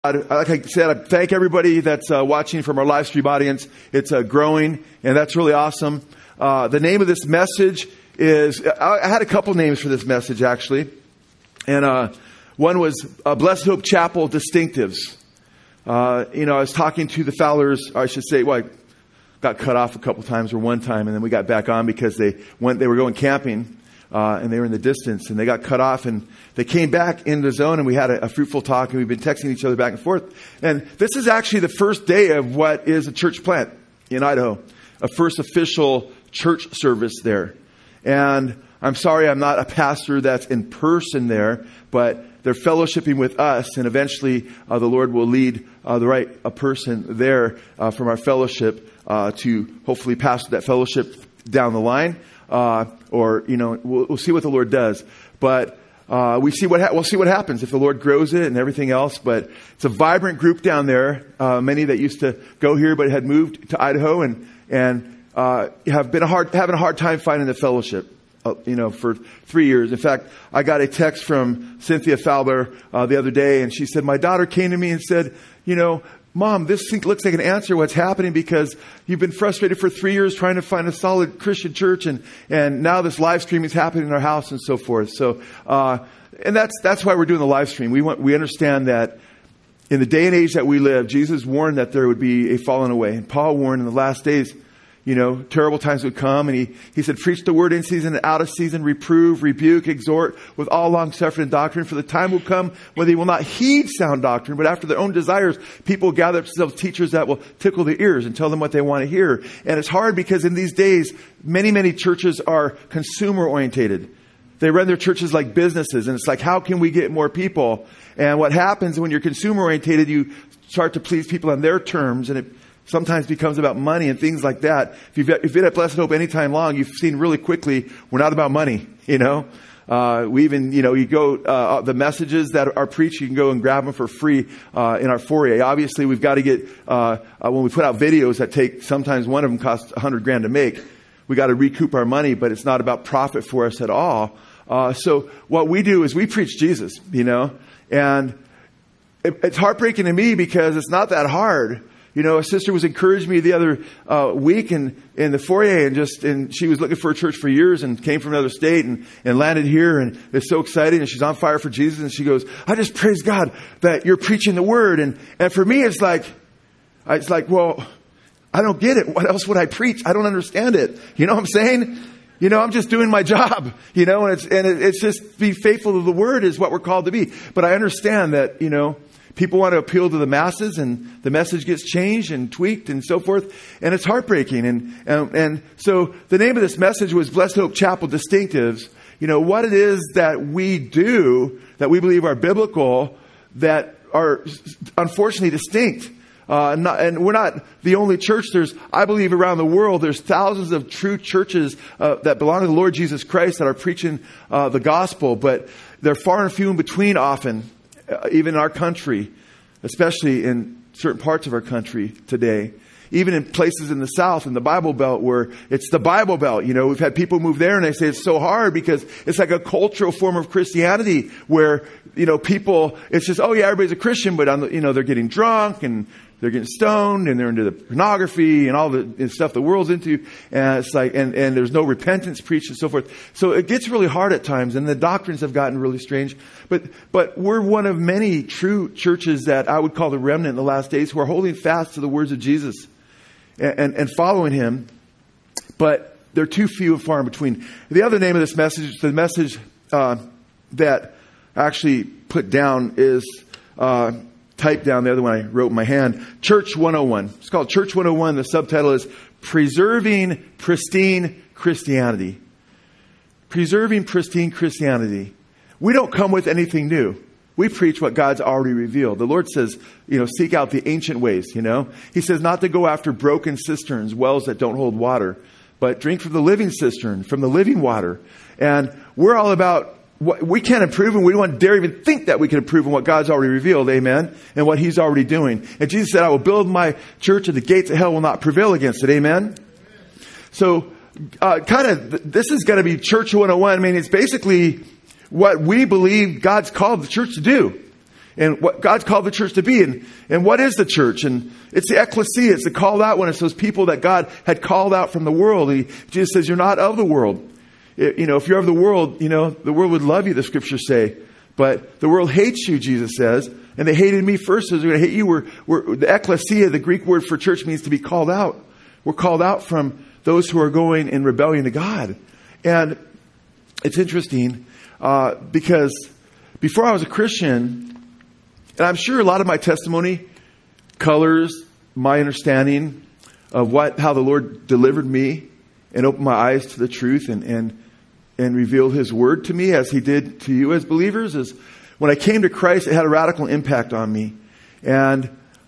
Like I said, I thank everybody that's watching from our live stream audience. It's growing, and that's really awesome. The name of this message is, I had a couple names for this message, actually. And one was Blessed Hope Chapel Distinctives. I was talking to the Fowlers, or I should say, I got cut off a couple times or one time, and then we got back on because they were going camping. And they were in the distance, and they got cut off, and they came back in the zone, and we had a fruitful talk, and we've been texting each other back and forth. And this is actually the first day of what is a church plant in Idaho, a first official church service there. And I'm sorry I'm not a pastor that's in person there, but they're fellowshipping with us, and eventually the Lord will lead the right person there from our fellowship to hopefully pastor that fellowship down the line. We'll see what the Lord does, but we'll see what happens if the Lord grows it and everything else. But it's a vibrant group down there. Many that used to go here but had moved to Idaho and have been having a hard time finding the fellowship. For 3 years. In fact, I got a text from Cynthia Fowler the other day, and she said, my daughter came to me and said, Mom, this looks like an answer what's happening because you've been frustrated for 3 years trying to find a solid Christian church, and now this live stream is happening in our house and so forth. So, and that's why we're doing the live stream. We understand that in the day and age that we live, Jesus warned that there would be a falling away, and Paul warned in the last days, terrible times would come. And he said, preach the word in season and out of season, reprove, rebuke, exhort with all long suffering and doctrine. For the time will come when they will not heed sound doctrine, but after their own desires, people will gather up themselves teachers that will tickle their ears and tell them what they want to hear. And it's hard because in these days, many, many churches are consumer orientated. They run their churches like businesses. And it's like, how can we get more people? And what happens when you're consumer orientated, you start to please people on their terms, and it sometimes becomes about money and things like that. If you've been at Blessed Hope any time long, you've seen really quickly, we're not about money, We even, you go, the messages that are preached, you can go and grab them for free in our foyer. Obviously, we've got to get, when we put out videos that take, sometimes one of them costs $100,000 to make, we got to recoup our money, but it's not about profit for us at all. So what we do is we preach Jesus, and it's heartbreaking to me because it's not that hard. A sister was encouraging me the other week in the foyer, and she was looking for a church for years and came from another state and landed here and is so excited, and she's on fire for Jesus. And she goes, I just praise God that you're preaching the word. And for me, it's like, well, I don't get it. What else would I preach? I don't understand it. You know what I'm saying? I'm just doing my job, and it's just be faithful to the word is what we're called to be. But I understand that, people want to appeal to the masses, and the message gets changed and tweaked and so forth. And it's heartbreaking. And so the name of this message was Blessed Hope Chapel Distinctives. What it is that we do that we believe are biblical that are unfortunately distinct. And we're not the only church. I believe around the world, there's thousands of true churches that belong to the Lord Jesus Christ that are preaching the gospel, but they're far and few in between often. Even in our country, especially in certain parts of our country today, even in places in the South, in the Bible Belt, where it's the Bible Belt. We've had people move there and they say it's so hard because it's like a cultural form of Christianity where, people, it's just, oh yeah, everybody's a Christian, but they're getting drunk and they're getting stoned and they're into the pornography and all the stuff the world's into. And it's like, and there's no repentance preached and so forth. So it gets really hard at times, and the doctrines have gotten really strange. But we're one of many true churches that I would call the remnant in the last days who are holding fast to the words of Jesus and following him. But they're too few and far in between. The other name of this message, the message that I actually put down is typed down, the other one I wrote in my hand, Church 101. It's called Church 101. The subtitle is Preserving Pristine Christianity. Preserving Pristine Christianity. We don't come with anything new. We preach what God's already revealed. The Lord says, seek out the ancient ways, He says not to go after broken cisterns, wells that don't hold water, but drink from the living cistern, from the living water. And we're all about what we can't improve, and we don't dare even think that we can improve on what God's already revealed, amen, and what He's already doing. And Jesus said, I will build my church, and the gates of hell will not prevail against it, amen? So, this is going to be Church 101. I mean, it's basically what we believe God's called the church to do. and what God's called the church to be. And what is the church? And it's the ecclesia. It's the called out one. It's those people that God had called out from the world. Jesus says, you're not of the world. If you're of the world, the world would love you, the scriptures say. But the world hates you, Jesus says. And they hated me first, so they're going to hate you. We're the ecclesia, the Greek word for church, means to be called out. We're called out from those who are going in rebellion to God. And it's interesting because before I was a Christian, and I'm sure a lot of my testimony colors my understanding of how the Lord delivered me and opened my eyes to the truth and revealed His Word to me, as He did to you as believers. Is when I came to Christ, it had a radical impact on me. And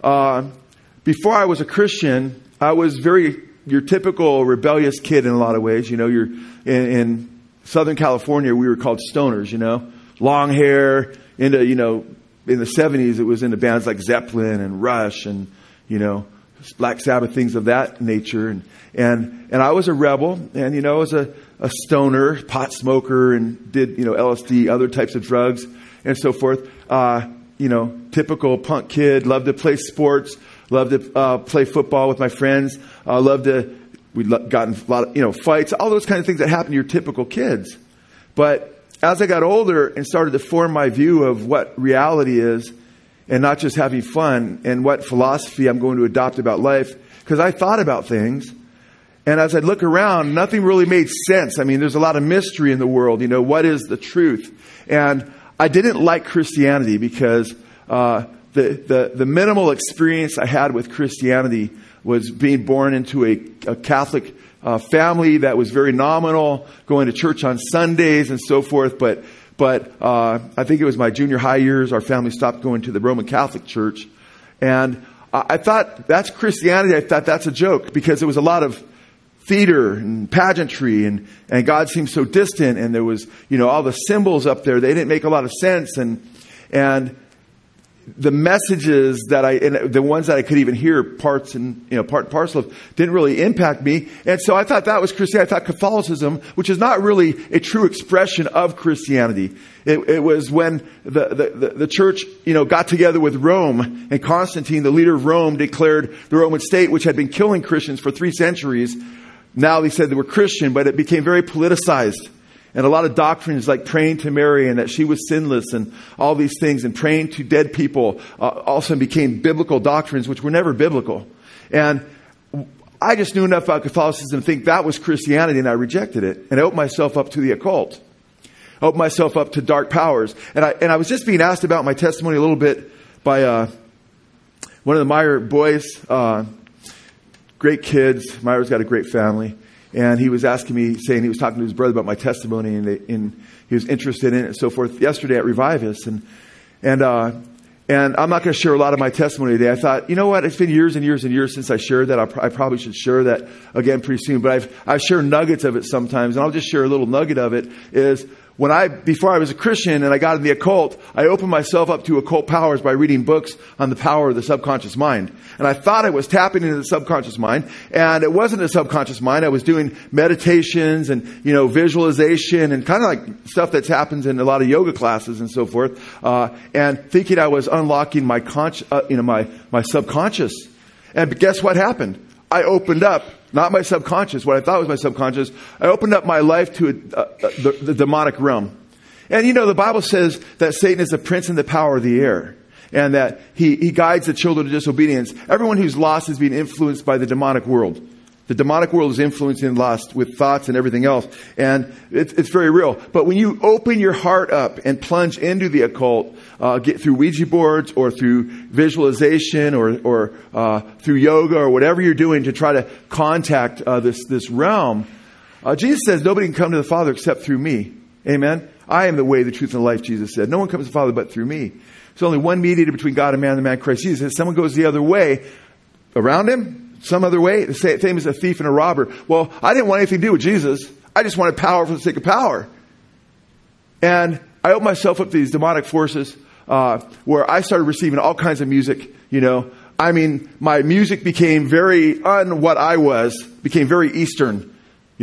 before I was a Christian, I was your typical rebellious kid in a lot of ways. You're in Southern California, we were called stoners, long hair, in the 70s, it was into bands like Zeppelin and Rush and, Black Sabbath, things of that nature. And I was a rebel, and, I was a stoner, pot smoker, and did, LSD, other types of drugs and so forth. Typical punk kid, loved to play sports, loved to play football with my friends, we'd gotten a lot of, fights, all those kind of things that happen to your typical kids. But as I got older and started to form my view of what reality is, and not just having fun, and what philosophy I'm going to adopt about life, because I thought about things, and as I'd look around, nothing really made sense. I mean, there's a lot of mystery in the world. What is the truth? And I didn't like Christianity because the minimal experience I had with Christianity was being born into a Catholic family that was very nominal, going to church on Sundays and so forth. But I think it was my junior high years, our family stopped going to the Roman Catholic Church. And I thought, that's Christianity. I thought that's a joke, because it was a lot of theater and pageantry, and God seemed so distant, and there was, all the symbols up there. They didn't make a lot of sense. And the messages the ones that I could even hear part and parcel of, didn't really impact me. And so I thought that was Christianity. I thought Catholicism, which is not really a true expression of Christianity. It was when the church, got together with Rome, and Constantine, the leader of Rome, declared the Roman state, which had been killing Christians for 3 centuries. Now they said they were Christian, but it became very politicized. And a lot of doctrines like praying to Mary and that she was sinless and all these things, and praying to dead people also became biblical doctrines, which were never biblical. And I just knew enough about Catholicism to think that was Christianity, and I rejected it. And I opened myself up to the occult. I opened myself up to dark powers. And I was just being asked about my testimony a little bit by one of the Meyer boys. Great kids. Meyer's got a great family. And he was asking me, saying he was talking to his brother about my testimony, and he was interested in it and so forth yesterday at Revive Us. And I'm not going to share a lot of my testimony today. I thought, you know what? It's been years and years and years since I shared that. I probably should share that again pretty soon. But I share nuggets of it sometimes, and I'll just share a little nugget of it. Is before I was a Christian and I got in the occult, I opened myself up to occult powers by reading books on the power of the subconscious mind. And I thought I was tapping into the subconscious mind, and it wasn't a subconscious mind. I was doing meditations and, visualization and kind of like stuff that happens in a lot of yoga classes and so forth. And thinking I was unlocking my my subconscious. And guess what happened? I opened up, not my subconscious, what I thought was my subconscious. I opened up my life to the demonic realm. And the Bible says that Satan is the prince and the power of the air, and that he guides the children to disobedience. Everyone who's lost is being influenced by the demonic world. The demonic world is influencing lust with thoughts and everything else. And it's very real. But when you open your heart up and plunge into the occult, get through Ouija boards or through visualization or through yoga or whatever you're doing to try to contact this realm, Jesus says nobody can come to the Father except through me. Amen? I am the way, the truth, and the life, Jesus said. No one comes to the Father but through me. There's only one mediator between God and man, the man Christ Jesus. If someone goes the other way, around him, some other way, the same as a thief and a robber. Well, I didn't want anything to do with Jesus. I just wanted power for the sake of power. And I opened myself up to these demonic forces where I started receiving all kinds of music, my music became very became very Eastern.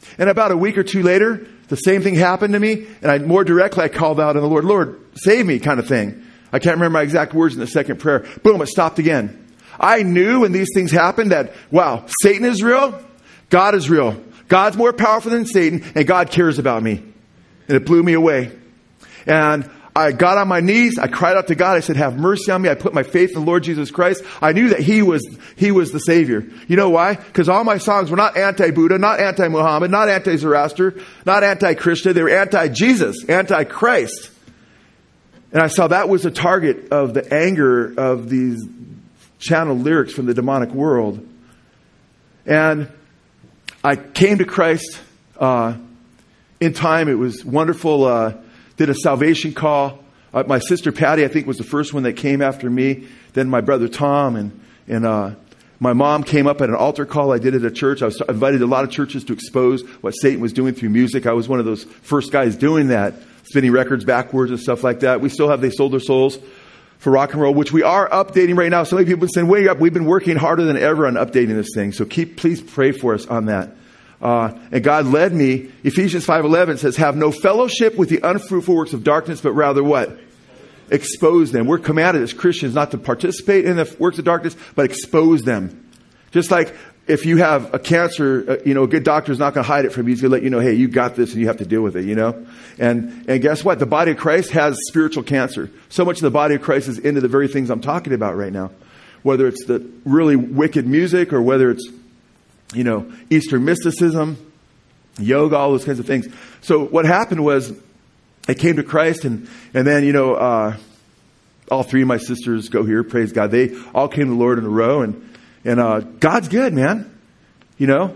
And about a week or two later, the same thing happened to me. And more directly, I called out on the Lord, Lord, save me kind of thing. I can't remember my exact words in the second prayer. Boom, it stopped again. I knew when these things happened that, wow, Satan is real. God is real. God's more powerful than Satan, and God cares about me. And it blew me away. And I got on my knees. I cried out to God. I said, have mercy on me. I put my faith in the Lord Jesus Christ. I knew that He was the Savior. You know why? Because all my songs were not anti-Buddha, not anti-Muhammad, not anti-Zoroaster, not anti-Krishna. They were anti-Jesus, anti-Christ. And I saw that was the target of the anger of these channeled lyrics from the demonic world. And I came to Christ in time. It was wonderful. Did a salvation call. My sister Patty, I think, was the first one that came after me. Then my brother Tom and my mom came up at an altar call I did at a church. I was invited to a lot of churches to expose what Satan was doing through music. I was one of those first guys doing that, spinning records backwards and stuff like that. We still have They Sold Their Souls for rock and roll, which we are updating right now. So many people have been saying, wake up, we've been working harder than ever on updating this thing. So please pray for us on that. And God led me. Ephesians 5:11 says, have no fellowship with the unfruitful works of darkness, but rather what? Expose them. We're commanded as Christians not to participate in the works of darkness, but expose them. Just like if you have a cancer, a good doctor is not going to hide it from you. He's going to let you know, hey, you got this and you have to deal with it, And guess what? The body of Christ has spiritual cancer. So much of the body of Christ is into the very things I'm talking about right now. Whether it's the really wicked music or whether it's Eastern mysticism, yoga, all those kinds of things. So what happened was I came to Christ and then, all three of my sisters go here, praise God. They all came to the Lord in a row and God's good, man. And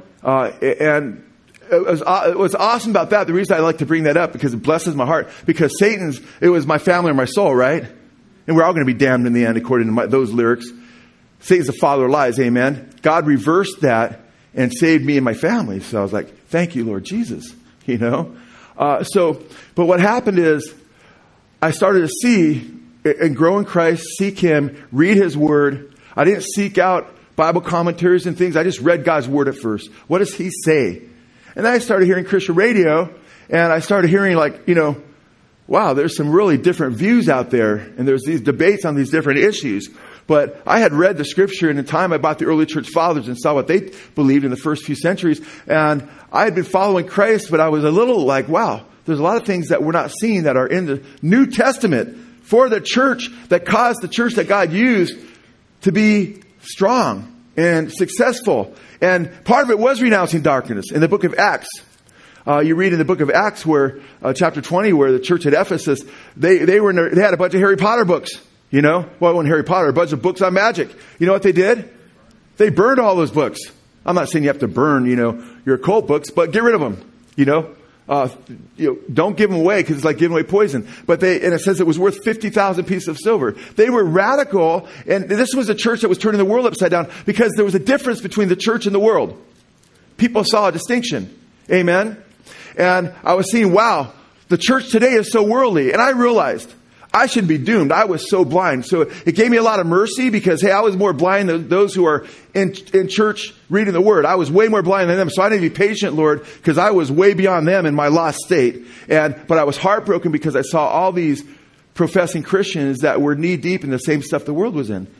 it was awesome about that. The reason I like to bring that up because it blesses my heart because it was my family or my soul, right? And we're all going to be damned in the end according to those lyrics. Satan's the father of lies, amen. God reversed that and saved me and my family. So I was like, thank you, Lord Jesus. But what happened is I started to see and grow in Christ, seek Him, read His Word. I didn't seek out Bible commentaries and things. I just read God's Word at first. What does He say? And then I started hearing Christian radio and I started hearing wow, there's some really different views out there. And there's these debates on these different issues. But I had read the scripture in the time I bought the early church fathers and saw what they believed in the first few centuries. And I had been following Christ, but I was a little like, wow, there's a lot of things that we're not seeing that are in the New Testament for the church that caused the church that God used to be strong and successful. And part of it was renouncing darkness in the book of Acts. You read in the book of Acts where chapter 20, where the church at Ephesus, they had a bunch of Harry Potter books. Well, it wasn't Harry Potter, a bunch of books on magic. You know what they did? They burned all those books. I'm not saying you have to burn, your occult books, but get rid of them, don't give them away because it's like giving away poison. And it says it was worth 50,000 pieces of silver. They were radical. And this was a church that was turning the world upside down because there was a difference between the church and the world. People saw a distinction. Amen. And I was seeing, wow, the church today is so worldly. And I realized I should be doomed. I was so blind. So it gave me a lot of mercy because, hey, I was more blind than those who are in church reading the Word. I was way more blind than them. So I need to be patient, Lord, because I was way beyond them in my lost state. But I was heartbroken because I saw all these professing Christians that were knee deep in the same stuff the world was in.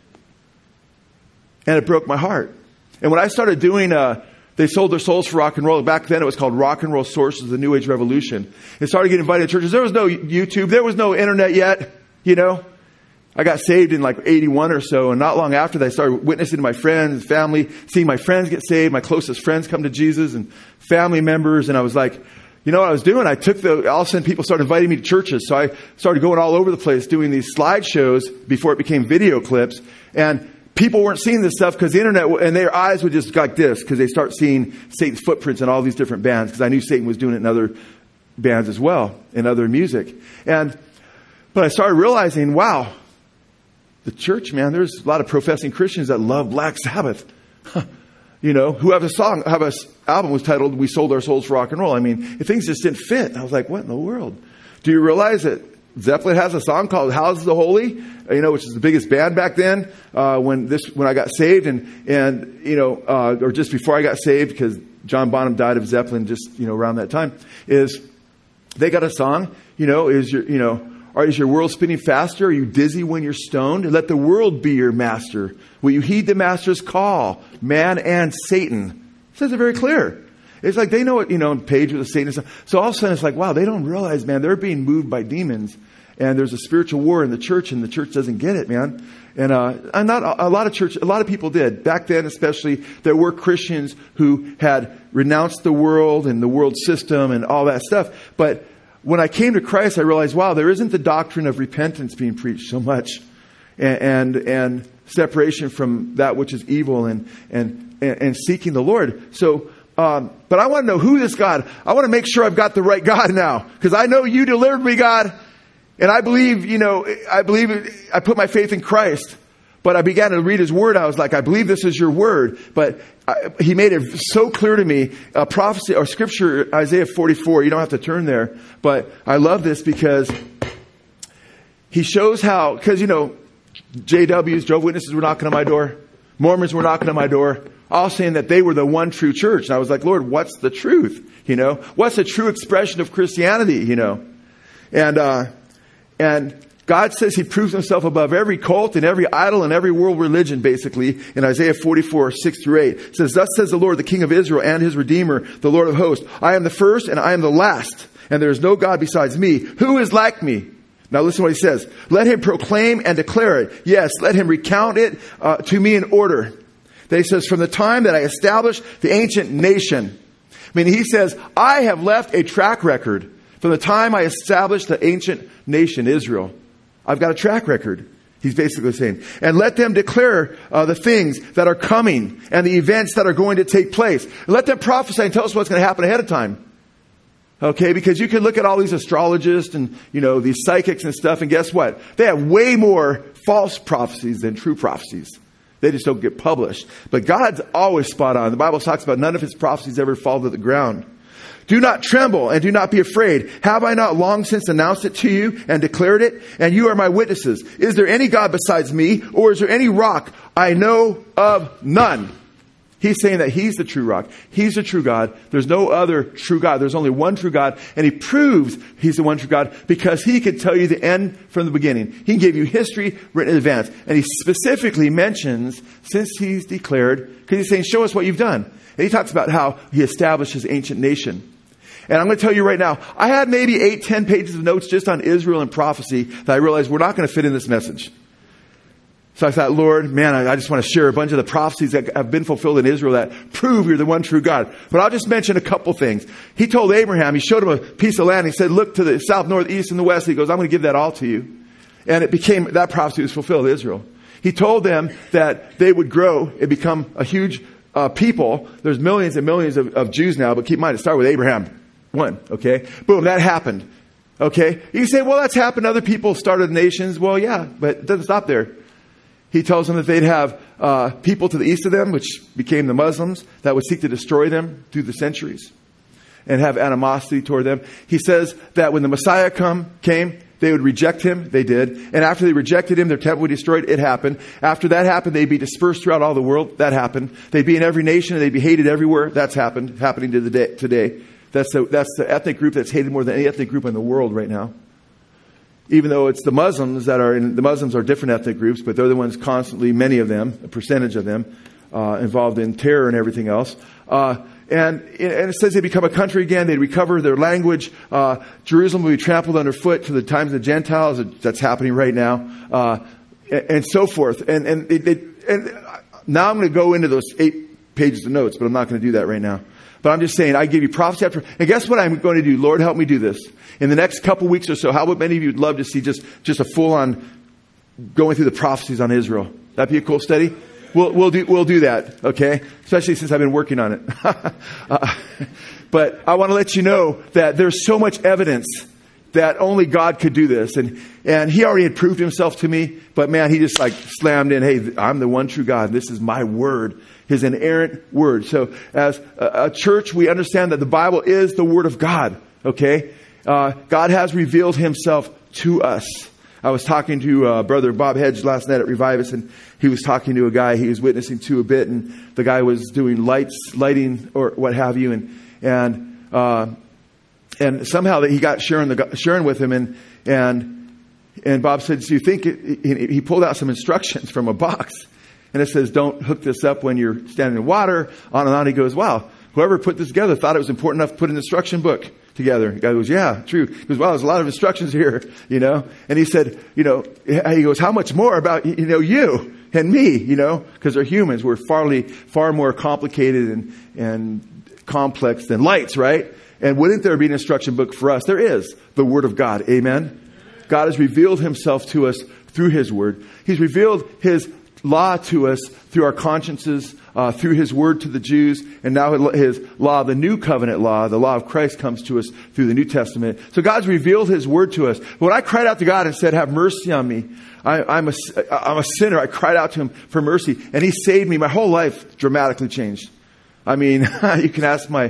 And it broke my heart. And when I started doing They Sold Their Souls for rock and roll. Back then it was called Rock and Roll Sources of the New Age Revolution. It started getting invited to churches. There was no YouTube. There was no internet yet, I got saved in 81 or so. And not long after that, I started witnessing to my friends, family, seeing my friends get saved, my closest friends come to Jesus and family members. And I was like, you know what I was doing? All of a sudden people started inviting me to churches. So I started going all over the place doing these slideshows before it became video clips. And people weren't seeing this stuff because the internet, and their eyes would just go like this because they start seeing Satan's footprints in all these different bands because I knew Satan was doing it in other bands as well, in other music. But I started realizing, wow, the church, man, there's a lot of professing Christians that love Black Sabbath, who have an album was titled We Sold Our Souls for Rock and Roll. I mean, if things just didn't fit, I was like, what in the world? Do you realize that Zeppelin has a song called Houses of the Holy, which is the biggest band back then, when I got saved or just before I got saved, because John Bonham died of Zeppelin just, around that time, is they got a song, is your world spinning faster? Are you dizzy when you're stoned? Let the world be your master. Will you heed the master's call, man and Satan? It says it very clear. It's like they know it, Page with the Satan. So all of a sudden it's like, wow, they don't realize, man, they're being moved by demons. And there's a spiritual war in the church, and the church doesn't get it, man. And not a lot of people did. Back then especially, there were Christians who had renounced the world and the world system and all that stuff. But when I came to Christ, I realized, wow, there isn't the doctrine of repentance being preached so much. And separation from that which is evil and seeking the Lord. So, but I want to know who this God. I want to make sure I've got the right God now. Because I know you delivered me, God. And I believe, I put my faith in Christ. But I began to read His Word. I was like, I believe this is your Word. But He made it so clear to me, prophecy or Scripture, Isaiah 44. You don't have to turn there. But I love this because He shows how, because, JWs, Jehovah's Witnesses were knocking on my door. Mormons were knocking on my door. All saying that they were the one true church. And I was like, Lord, what's the truth? What's the true expression of Christianity? And God says He proves Himself above every cult and every idol and every world religion, basically, in Isaiah 44, 6-8. It says, thus says the Lord, the King of Israel and His Redeemer, the Lord of hosts. I am the first and I am the last, and there is no God besides me. Who is like me? Now listen to what He says. Let him proclaim and declare it. Yes, let him recount it to me in order. Then He says, from the time that I established the ancient nation. He says, I have left a track record. From the time I established the ancient nation, Israel, I've got a track record. He's basically saying, and let them declare the things that are coming and the events that are going to take place. And let them prophesy and tell us what's going to happen ahead of time. Okay, because you can look at all these astrologists and, these psychics and stuff, and guess what? They have way more false prophecies than true prophecies. They just don't get published. But God's always spot on. The Bible talks about none of His prophecies ever fall to the ground. Do not tremble and do not be afraid. Have I not long since announced it to you and declared it? And you are my witnesses. Is there any God besides me? Or is there any rock? I know of none. He's saying that He's the true rock. He's the true God. There's no other true God. There's only one true God. And He proves He's the one true God because He can tell you the end from the beginning. He can give you history written in advance. And He specifically mentions, since He's declared, because He's saying, show us what you've done. And He talks about how He established His ancient nation. And I'm going to tell you right now, I had maybe 8-10 pages of notes just on Israel and prophecy that I realized we're not going to fit in this message. So I thought, Lord, man, I just want to share a bunch of the prophecies that have been fulfilled in Israel that prove you're the one true God. But I'll just mention a couple things. He told Abraham, He showed him a piece of land. He said, look to the south, north, east, and the west. He goes, I'm going to give that all to you. And that prophecy was fulfilled in Israel. He told them that they would grow and become a huge people. There's millions and millions of Jews now, but keep in mind, it started with Abraham. One, okay? Boom, that happened. Okay? You say, well, that's happened. Other people started nations. Well, yeah, but it doesn't stop there. He tells them that they'd have people to the east of them, which became the Muslims, that would seek to destroy them through the centuries and have animosity toward them. He says that when the Messiah came, they would reject Him. They did. And after they rejected Him, their temple would be destroyed. It happened. After that happened, they'd be dispersed throughout all the world. That happened. They'd be in every nation and they'd be hated everywhere. That's happening today. That's the ethnic group that's hated more than any ethnic group in the world right now. Even though it's the Muslims the Muslims are different ethnic groups, but they're the ones constantly, many of them, a percentage of them, involved in terror and everything else. And it says they become a country again. They recover their language. Jerusalem will be trampled underfoot to the times of the Gentiles. That's happening right now. And so forth. And now I'm going to go into those 8 pages of notes, but I'm not going to do that right now. But I'm just saying, I give you prophecy after. And guess what I'm going to do? Lord, help me do this. In the next couple weeks or so, how would many of you would love to see just a full-on going through the prophecies on Israel? That'd be a cool study. We'll do that, okay? Especially since I've been working on it. But I want to let you know that there's so much evidence that only God could do this. And He already had proved Himself to me. But man, He just slammed in, hey, I'm the one true God. This is my word. His inerrant word. So as a church, we understand that the Bible is the Word of God. Okay? God has revealed Himself to us. I was talking to Brother Bob Hedge last night at Revivus, and he was talking to a guy he was witnessing to a bit, and the guy was doing lighting or what have you, and somehow that he got sharing with him, and Bob said, "Do you think?" He pulled out some instructions from a box, and it says, "Don't hook this up when you're standing in water." On and on. He goes, "Wow, whoever put this together thought it was important enough to put an instruction book together." The guy goes, "Yeah, true." He goes, "Wow, there's a lot of instructions here, you know." And he said, he goes, "How much more about, you and me, because they're humans. We're far more complicated and complex than lights, right? And wouldn't there be an instruction book for us?" There is the Word of God. Amen. God has revealed himself to us through his Word. He's revealed his law to us through our consciences, through his Word to the Jews, and now his law, the new covenant law, the law of Christ, comes to us through the New Testament. So God's revealed his Word to us. But when I cried out to God and said, "Have mercy on me," I'm a sinner. I cried out to him for mercy, and he saved me. My whole life dramatically changed. I mean, you can ask my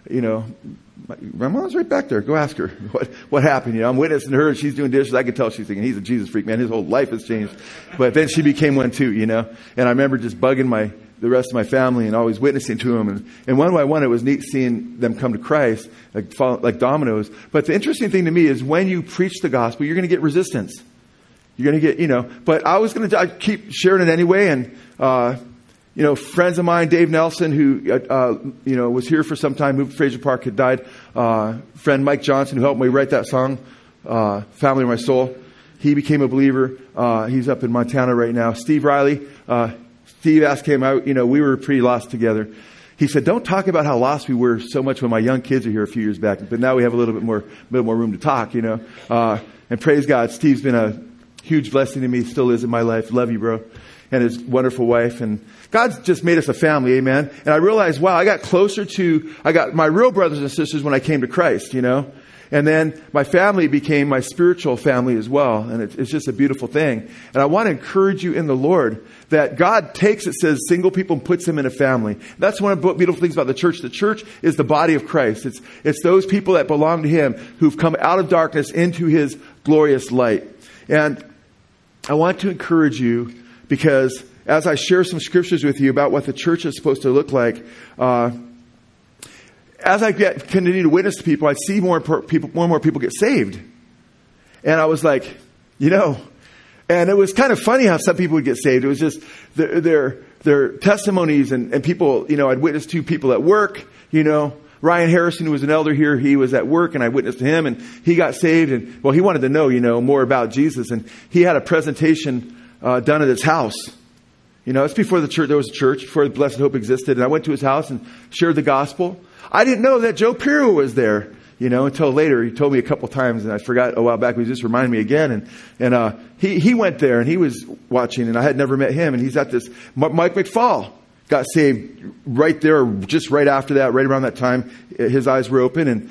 mom's right back there. Go ask her what happened. I'm witnessing to her, and she's doing dishes. I could tell she's thinking, "He's a Jesus freak, man. His whole life has changed." But then she became one too, And I remember just bugging the rest of my family and always witnessing to them. And one by one, it was neat seeing them come to Christ, like dominoes. But the interesting thing to me is when you preach the gospel, you're going to get resistance. You're going to get, but I keep sharing it anyway. And, friends of mine, Dave Nelson, who, was here for some time, moved to Fraser Park, had died. Friend Mike Johnson, who helped me write that song, Family of My Soul. He became a believer. He's up in Montana right now. Steve Riley, Steve asked him out, we were pretty lost together. He said, "Don't talk about how lost we were so much when my young kids were here a few years back, but now we have a little bit more room to talk, and praise God, Steve's been a huge blessing to me, still is in my life. Love you, bro. And his wonderful wife. And God's just made us a family, amen. And I realized, wow, I got my real brothers and sisters when I came to Christ, And then my family became my spiritual family as well. And it's just a beautiful thing. And I want to encourage you in the Lord that God takes, it says, single people and puts them in a family. That's one of the beautiful things about the church. The church is the body of Christ. It's those people that belong to him who've come out of darkness into his glorious light. And I want to encourage you, because as I share some scriptures with you about what the church is supposed to look like, as I continue to witness to people, I see more and more people get saved. And I was like, and it was kind of funny how some people would get saved. It was just their testimonies and people, I'd witnessed to people at work, Ryan Harrison, who was an elder here, he was at work and I witnessed to him and he got saved. And he wanted to know, more about Jesus. And he had a presentation done at his house. It's before the church, there was a church, before the Blessed Hope existed. And I went to his house and shared the gospel. I didn't know that Joe Pirro was there, until later. He told me a couple times and I forgot a while back. He just reminded me again. And he went there and he was watching and I had never met him. And he's at this, Mike McFall got saved right there, just right after that, right around that time. His eyes were open and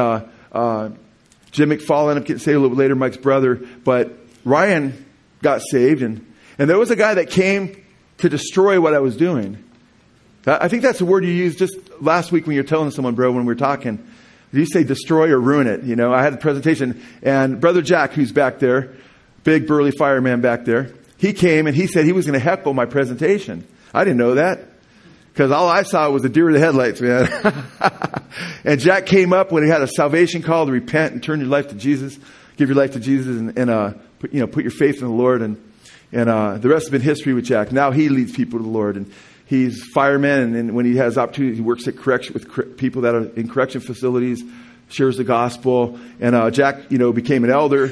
Jim McFall ended up getting saved a little bit later, Mike's brother. But Ryan got saved and there was a guy that came to destroy what I was doing. I think that's the word you used just last week when you were telling someone, bro, when we were talking. Did you say destroy or ruin it? I had a presentation and Brother Jack, who's back there, big burly fireman back there, he came and he said he was going to heckle my presentation. I didn't know that because all I saw was a deer in the headlights, man. And Jack came up when he had a salvation call to repent and turn your life to Jesus, give your life to Jesus and put your faith in the Lord. And the rest has been history with Jack. Now he leads people to the Lord and he's fireman, and when he has opportunity, he works at correction with people that are in correction facilities, shares the gospel. And Jack, became an elder,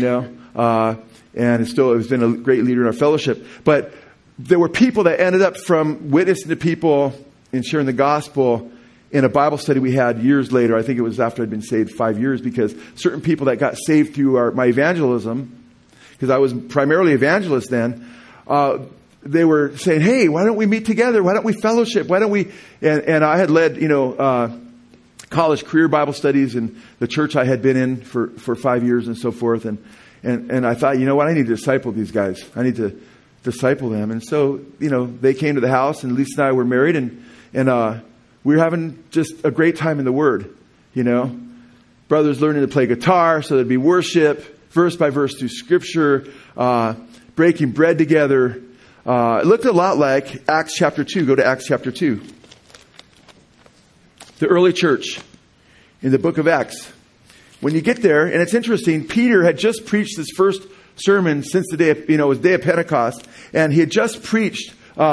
and has been a great leader in our fellowship. But there were people that ended up from witnessing to people and sharing the gospel in a Bible study we had years later. I think it was after I'd been saved 5 years, because certain people that got saved through my evangelism, because I was primarily evangelist then, they were saying, "Hey, why don't we meet together? Why don't we fellowship? Why don't we?" And I had led, college career Bible studies in the church I had been in for 5 years and so forth. And I thought, I need to disciple these guys. I need to disciple them. And so, they came to the house and Lisa and I were married and we were having just a great time in the Word, Brothers learning to play guitar, so there'd be worship. verse by verse through Scripture, breaking bread together. It looked a lot like Acts chapter 2. Go to Acts chapter 2. The early church in the book of Acts. When you get there, and it's interesting, Peter had just preached his first sermon since the day of, it was day of Pentecost, and he had just preached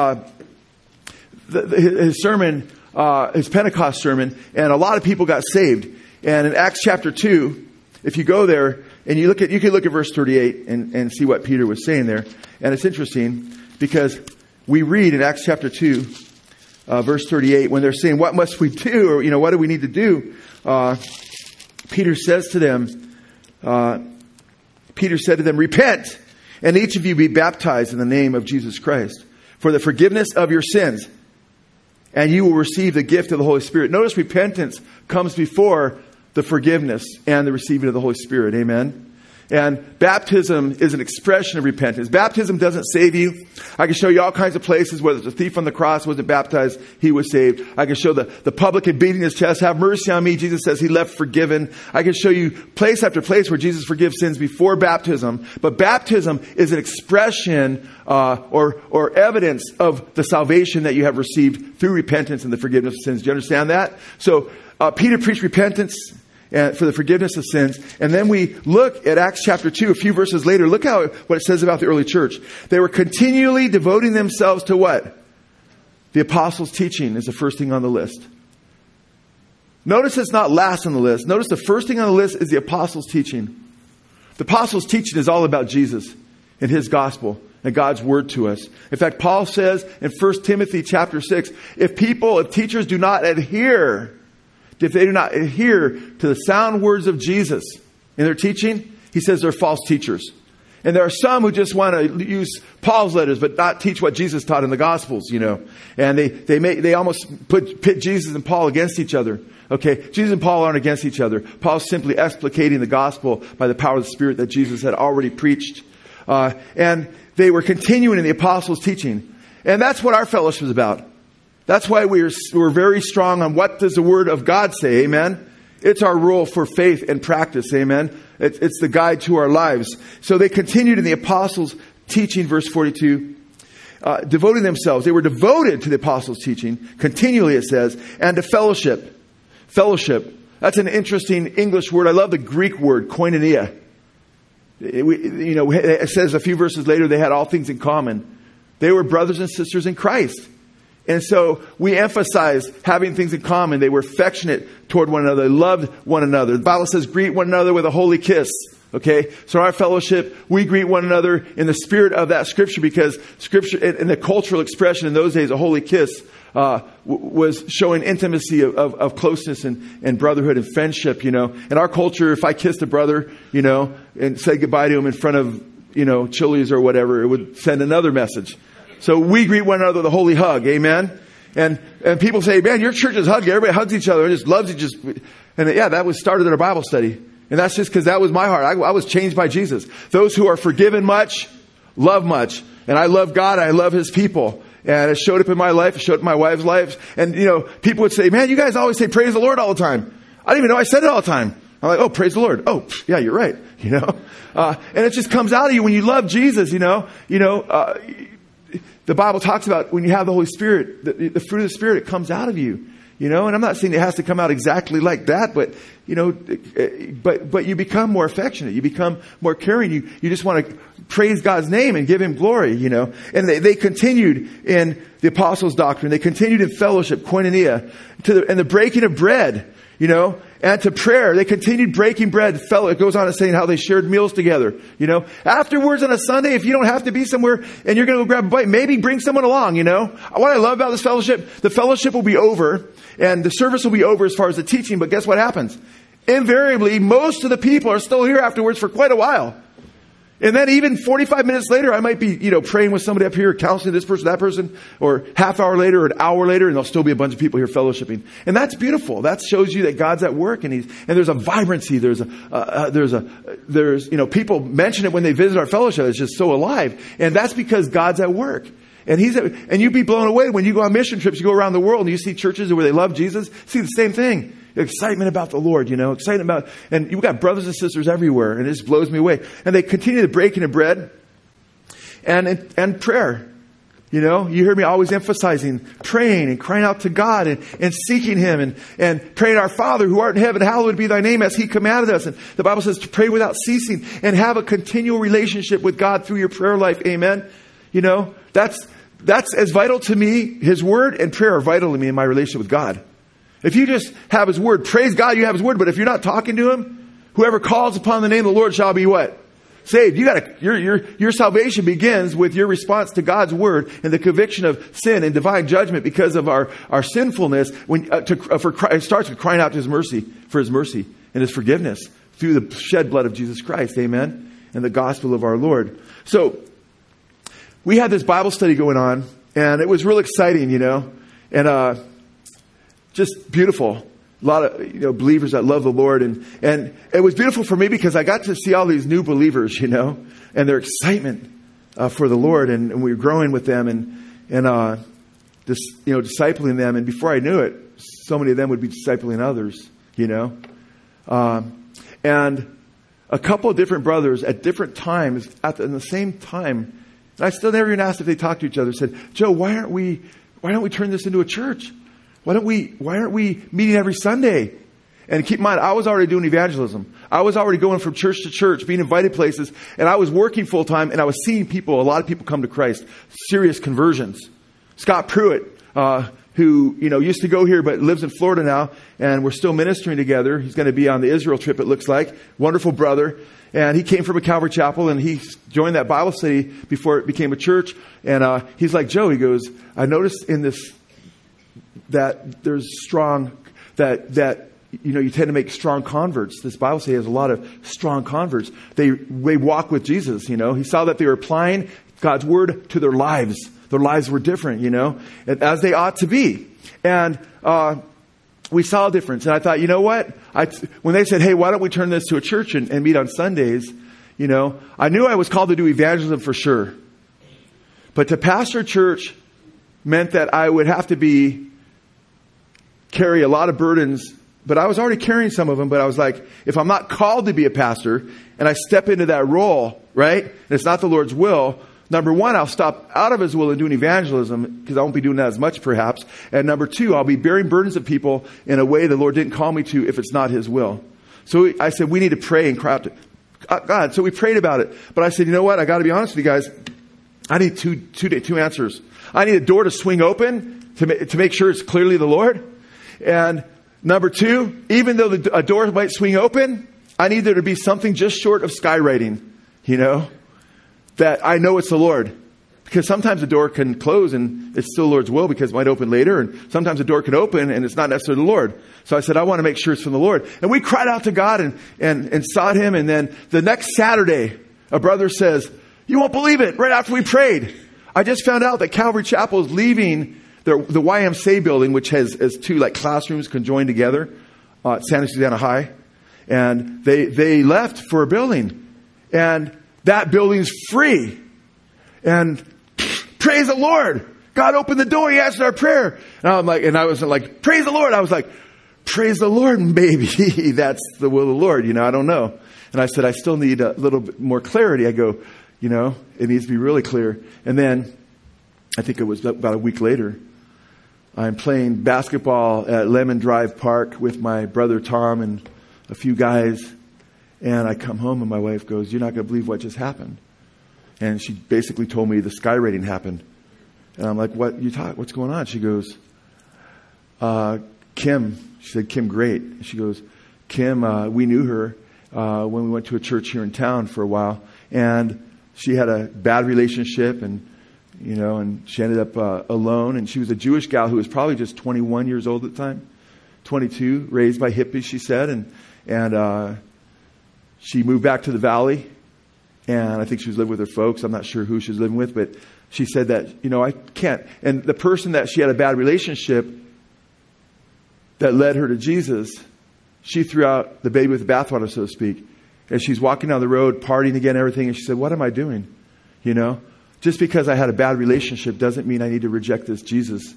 his sermon, his Pentecost sermon, and a lot of people got saved. And in Acts chapter 2, if you go there and you can look at verse 38 and see what Peter was saying there. And it's interesting because we read in Acts chapter 2, verse 38, when they're saying, what must we do? Or, what do we need to do? Peter said to them, repent, and each of you be baptized in the name of Jesus Christ for the forgiveness of your sins, and you will receive the gift of the Holy Spirit. Notice repentance comes before the forgiveness and the receiving of the Holy Spirit. Amen. And baptism is an expression of repentance. Baptism doesn't save you. I can show you all kinds of places, whether it's a thief on the cross wasn't baptized, he was saved. I can show the publican beating his chest, have mercy on me. Jesus says he left forgiven. I can show you place after place where Jesus forgives sins before baptism. But baptism is an expression or evidence of the salvation that you have received through repentance and the forgiveness of sins. Do you understand that? So Peter preached repentance and for the forgiveness of sins. And then we look at Acts chapter 2, a few verses later. Look what it says about the early church. They were continually devoting themselves to what? The apostles' teaching is the first thing on the list. Notice it's not last on the list. Notice the first thing on the list is the apostles' teaching. The apostles' teaching is all about Jesus and his gospel and God's word to us. In fact, Paul says in 1 Timothy chapter 6, if teachers do not adhere, if they do not adhere to the sound words of Jesus in their teaching, he says they're false teachers. And there are some who just want to use Paul's letters, but not teach what Jesus taught in the Gospels, And they almost pit Jesus and Paul against each other. Okay, Jesus and Paul aren't against each other. Paul's simply explicating the gospel by the power of the Spirit that Jesus had already preached. And they were continuing in the apostles' teaching. And that's what our fellowship is about. That's why we're very strong on what does the Word of God say, amen? It's our rule for faith and practice, amen? It's the guide to our lives. So they continued in the apostles' teaching, verse 42, devoting themselves. They were devoted to the apostles' teaching, continually it says, and to fellowship. Fellowship. That's an interesting English word. I love the Greek word, koinonia. It says a few verses later they had all things in common. They were brothers and sisters in Christ. And so we emphasize having things in common. They were affectionate toward one another. They loved one another. The Bible says greet one another with a holy kiss. Okay? So our fellowship, we greet one another in the spirit of that Scripture, because Scripture, in the cultural expression in those days, a holy kiss was showing intimacy of closeness and brotherhood and friendship, In our culture, if I kissed a brother, and said goodbye to him in front of, Chili's or whatever, it would send another message. So we greet one another with a holy hug. Amen. And people say, man, your church is hugging. Everybody hugs each other and just loves each other. And that was started in our Bible study. And that's just because that was my heart. I was changed by Jesus. Those who are forgiven much, love much. And I love God. I love his people. And it showed up in my life. It showed up in my wife's life. And, people would say, man, you guys always say praise the Lord all the time. I didn't even know I said it all the time. I'm like, oh, praise the Lord. Oh, yeah, you're right. And it just comes out of you when you love Jesus, the Bible talks about when you have the Holy Spirit, the fruit of the Spirit, it comes out of you, and I'm not saying it has to come out exactly like that, but, but you become more affectionate. You become more caring. You just want to praise God's name and give him glory, and they continued in the apostles' doctrine. They continued in fellowship, koinonia, and the breaking of bread, and to prayer. They continued breaking bread. It goes on and saying how they shared meals together. Afterwards on a Sunday, if you don't have to be somewhere and you're going to go grab a bite, maybe bring someone along. What I love about this fellowship, the fellowship will be over and the service will be over as far as the teaching. But guess what happens? Invariably, most of the people are still here afterwards for quite a while. And then even 45 minutes later, I might be, praying with somebody up here, counseling this person, that person, or half hour later or an hour later, and there'll still be a bunch of people here fellowshipping. And that's beautiful. That shows you that God's at work, and there's a vibrancy. There's people mention it when they visit our fellowship. It's just so alive. And that's because God's at work. And you'd be blown away when you go on mission trips, you go around the world and you see churches where they love Jesus, see the same thing. excitement about the Lord, excitement about, and you've got brothers and sisters everywhere, and it just blows me away. And they continue the breaking of bread and prayer. You heard me always emphasizing praying and crying out to God and seeking Him and praying, our Father who art in heaven, hallowed be thy name, as He commanded us. And the Bible says to pray without ceasing and have a continual relationship with God through your prayer life. Amen. That's as vital to me. His word and prayer are vital to me in my relationship with God. If you just have His word, praise God, you have His word. But if you're not talking to Him, whoever calls upon the name of the Lord shall be what? Saved. Your salvation begins with your response to God's word and the conviction of sin and divine judgment because of our sinfulness. It starts with crying out to His mercy, for His mercy and His forgiveness through the shed blood of Jesus Christ. Amen. And the gospel of our Lord. So we had this Bible study going on, and it was real exciting, and just beautiful. A lot of believers that love the Lord, and it was beautiful for me because I got to see all these new believers, and their excitement for the Lord, and we were growing with them and discipling them. And before I knew it, so many of them would be discipling others, and a couple of different brothers at different times in the same time. And I still never even asked if they talked to each other. Said, Joe, why don't we turn this into a church? Why aren't we meeting every Sunday? And keep in mind, I was already doing evangelism. I was already going from church to church, being invited places, and I was working full time, and I was seeing a lot of people come to Christ, serious conversions. Scott Pruitt, who used to go here but lives in Florida now, and we're still ministering together. He's going to be on the Israel trip, it looks like. Wonderful brother. And he came from a Calvary Chapel, and he joined that Bible study before it became a church. And he's like, Joe, he goes, I noticed in this that there's strong, that you tend to make strong converts. This Bible study has a lot of strong converts. They walk with Jesus, He saw that they were applying God's word to their lives. Their lives were different, as they ought to be. And we saw a difference. And I thought, what? When they said, hey, why don't we turn this to a church and meet on Sundays, I knew I was called to do evangelism for sure. But to pastor a church meant that I would have to carry a lot of burdens. But I was already carrying some of them. But I was like, if I'm not called to be a pastor and I step into that role, right, and it's not the Lord's will, number one, I'll stop out of His will and doing evangelism because I won't be doing that as much perhaps. And number two, I'll be bearing burdens of people in a way the Lord didn't call me to if it's not His will. So I said, we need to pray and cry out to God. So we prayed about it. But I said, you know what? I got to be honest with you guys. I need two answers. I need a door to swing open to make sure it's clearly the Lord. And number two, even though a door might swing open, I need there to be something just short of skywriting, that I know it's the Lord. Because sometimes the door can close and it's still the Lord's will because it might open later. And sometimes the door can open and it's not necessarily the Lord. So I said, I want to make sure it's from the Lord. And we cried out to God and sought Him. And then the next Saturday, a brother says, you won't believe it, right after we prayed, I just found out that Calvary Chapel is leaving the YMCA building, which has two classrooms conjoined together at Santa Susana High. And they left for a building. And that building's free. And praise the Lord. God opened the door. He answered our prayer. And I wasn't like, praise the Lord. I was like, praise the Lord, maybe that's the will of the Lord. I don't know. And I said, I still need a little bit more clarity. I go, it needs to be really clear. And then I think it was about a week later, I'm playing basketball at Lemon Drive Park with my brother Tom and a few guys. And I come home and my wife goes, you're not going to believe what just happened. And she basically told me the skywriting happened. And I'm like, what's going on? She goes, Kim. She said, Kim, great. She goes, Kim, we knew her when we went to a church here in town for a while. And she had a bad relationship and she ended up alone. And she was a Jewish gal who was probably just 21 years old at the time. 22, raised by hippies, she said. And she moved back to the valley. And I think she was living with her folks. I'm not sure who she was living with, but she said that, I can't. And the person that she had a bad relationship that led her to Jesus, she threw out the baby with the bathwater, so to speak. And she's walking down the road, partying again, everything. And she said, what am I doing? Just because I had a bad relationship doesn't mean I need to reject this Jesus.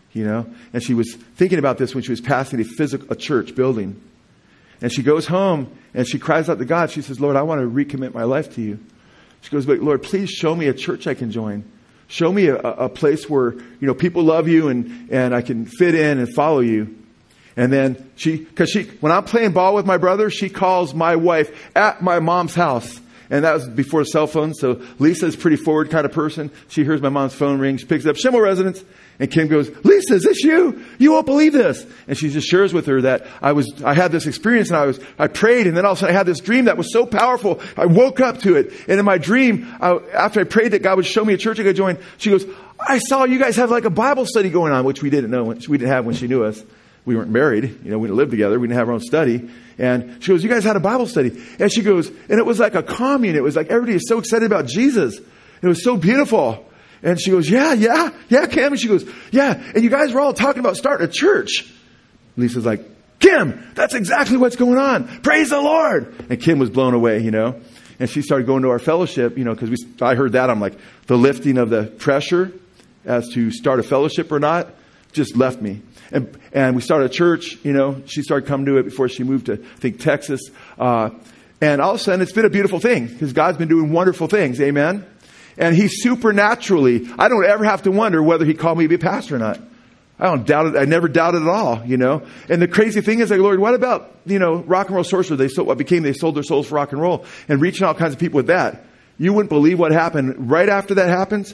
you know. And she was thinking about this when she was passing a church building. And she goes home and she cries out to God. She says, Lord, I want to recommit my life to you. She goes, but Lord, please show me a church I can join. Show me a place where, you know, people love you and I can fit in and follow you. And then when I'm playing ball with my brother, she calls my wife at my mom's house. And that was before cell phones. So Lisa's a pretty forward kind of person. She hears my mom's phone ring. She picks it up, Schimmel residence. And Kim goes, Lisa, is this you? You won't believe this. And she just shares with her that I had this experience and I prayed, and then all of a sudden I had this dream that was so powerful. I woke up to it. And in my dream, after I prayed that God would show me a church I could join, she goes, I saw you guys have like a Bible study going on, which we didn't know. We didn't have when she knew us. We weren't married. You know, we didn't live together. We didn't have our own study. And she goes, you guys had a Bible study. And she goes, and it was like a commune. It was like everybody is so excited about Jesus. It was so beautiful. And she goes, yeah, Kim. And she goes, yeah. And you guys were all talking about starting a church. Lisa's like, Kim, that's exactly what's going on. Praise the Lord. And Kim was blown away, you know. And she started going to our fellowship, you know, because I heard that. I'm like, the lifting of the pressure as to start a fellowship or not just left me. And we started a church, you know. She started coming to it before she moved to, I think, Texas. And all of a sudden, it's been a beautiful thing because God's been doing wonderful things. Amen. And He supernaturally, I don't ever have to wonder whether He called me to be a pastor or not. I don't doubt it. I never doubted at all, you know. And the crazy thing is, like, Lord, what about, you know, Rock and Roll Sorcerer? They sold their souls for rock and roll and reaching all kinds of people with that. You wouldn't believe what happened right after that happens.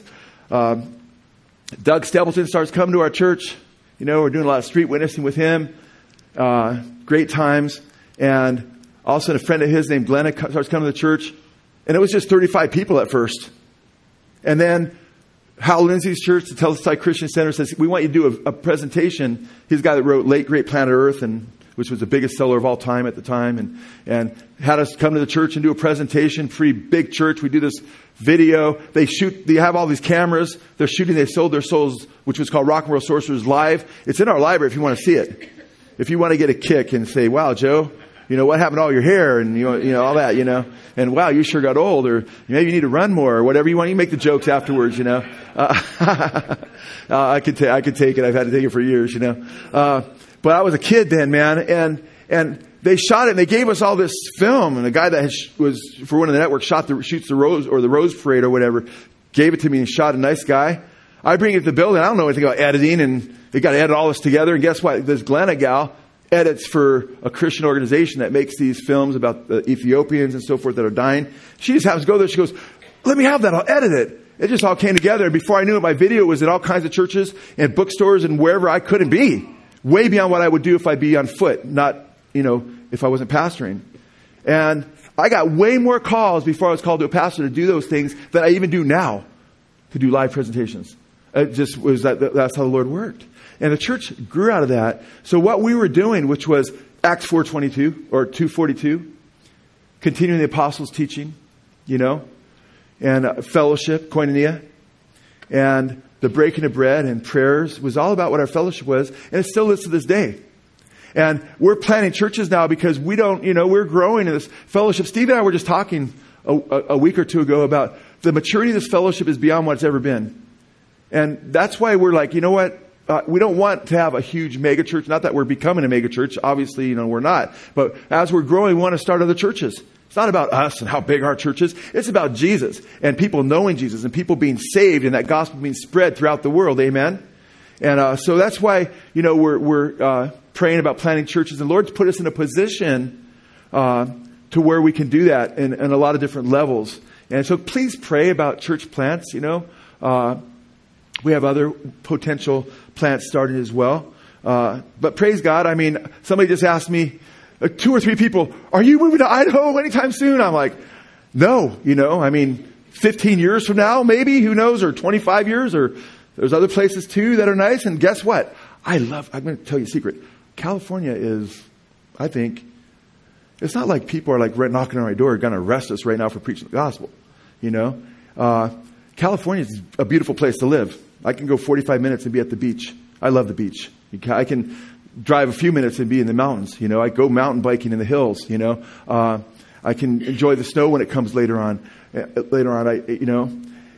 Doug Stapleton starts coming to our church. You know, we're doing a lot of street witnessing with him. Great times. And all of a sudden, a friend of his named Glenn starts coming to the church. And it was just 35 people at first. And then Hal Lindsey's church, the Telestai Christian Center, says, we want you to do a presentation. He's the guy that wrote Late Great Planet Earth, which was the biggest seller of all time at the time, and had us come to the church and do a presentation. Pretty big church. We do this video. They have all these cameras. They're shooting. They sold their souls, which was called Rock and Roll Sorcerers Live. It's in our library if you want to see it. If you want to get a kick and say, wow, Joe, you know, what happened to all your hair and, you know, all that, you know, and wow, you sure got old, or maybe you need to run more or whatever you want. You make the jokes afterwards, you know. I could take it. I've had to take it for years, you know. But I was a kid then, man. And they shot it and they gave us all this film, and the guy that was for one of the networks shoots the Rose Parade or whatever, gave it to me and shot. A nice guy. I bring it to the building. I don't know anything about editing, and they got to edit all this together. And guess what? This Glenna gal edits for a Christian organization that makes these films about the Ethiopians and so forth that are dying. She just happens to go there. She goes, let me have that. I'll edit it. It just all came together. And before I knew it, my video was in all kinds of churches and bookstores and wherever I couldn't be. Way beyond what I would do if I'd be on foot, not, you know, if I wasn't pastoring. And I got way more calls before I was called to a pastor to do those things than I even do now to do live presentations. It just was that's how the Lord worked. And the church grew out of that. So what we were doing, which was Acts 4:22 or 2:42, continuing the apostles' teaching, you know, and fellowship, koinonia, and the breaking of bread and prayers was all about what our fellowship was. And it still is to this day. And we're planting churches now because we don't, you know, we're growing in this fellowship. Steve and I were just talking a week or two ago about the maturity of this fellowship is beyond what it's ever been. And that's why we're like, you know what? We don't want to have a huge mega church. Not that we're becoming a mega church. Obviously, you know, we're not. But as we're growing, we want to start other churches. It's not about us and how big our church is. It's about Jesus and people knowing Jesus and people being saved and that gospel being spread throughout the world. Amen. And so that's why, you know, we're praying about planting churches. And the Lord's put us in a position to where we can do that in a lot of different levels. And so please pray about church plants, you know. We have other potential plants starting as well. But praise God. I mean, somebody just asked me, 2 or 3 people, are you moving to Idaho anytime soon? I'm like, no, you know, I mean, 15 years from now, maybe, who knows, or 25 years, or there's other places too that are nice. And guess what? I'm going to tell you a secret. California is, I think, it's not like people are like knocking on our door, going to arrest us right now for preaching the gospel. You know, California is a beautiful place to live. I can go 45 minutes and be at the beach. I love the beach. I can drive a few minutes and be in the mountains. You know, I go mountain biking in the hills. You know, I can enjoy the snow when it comes later on. You know,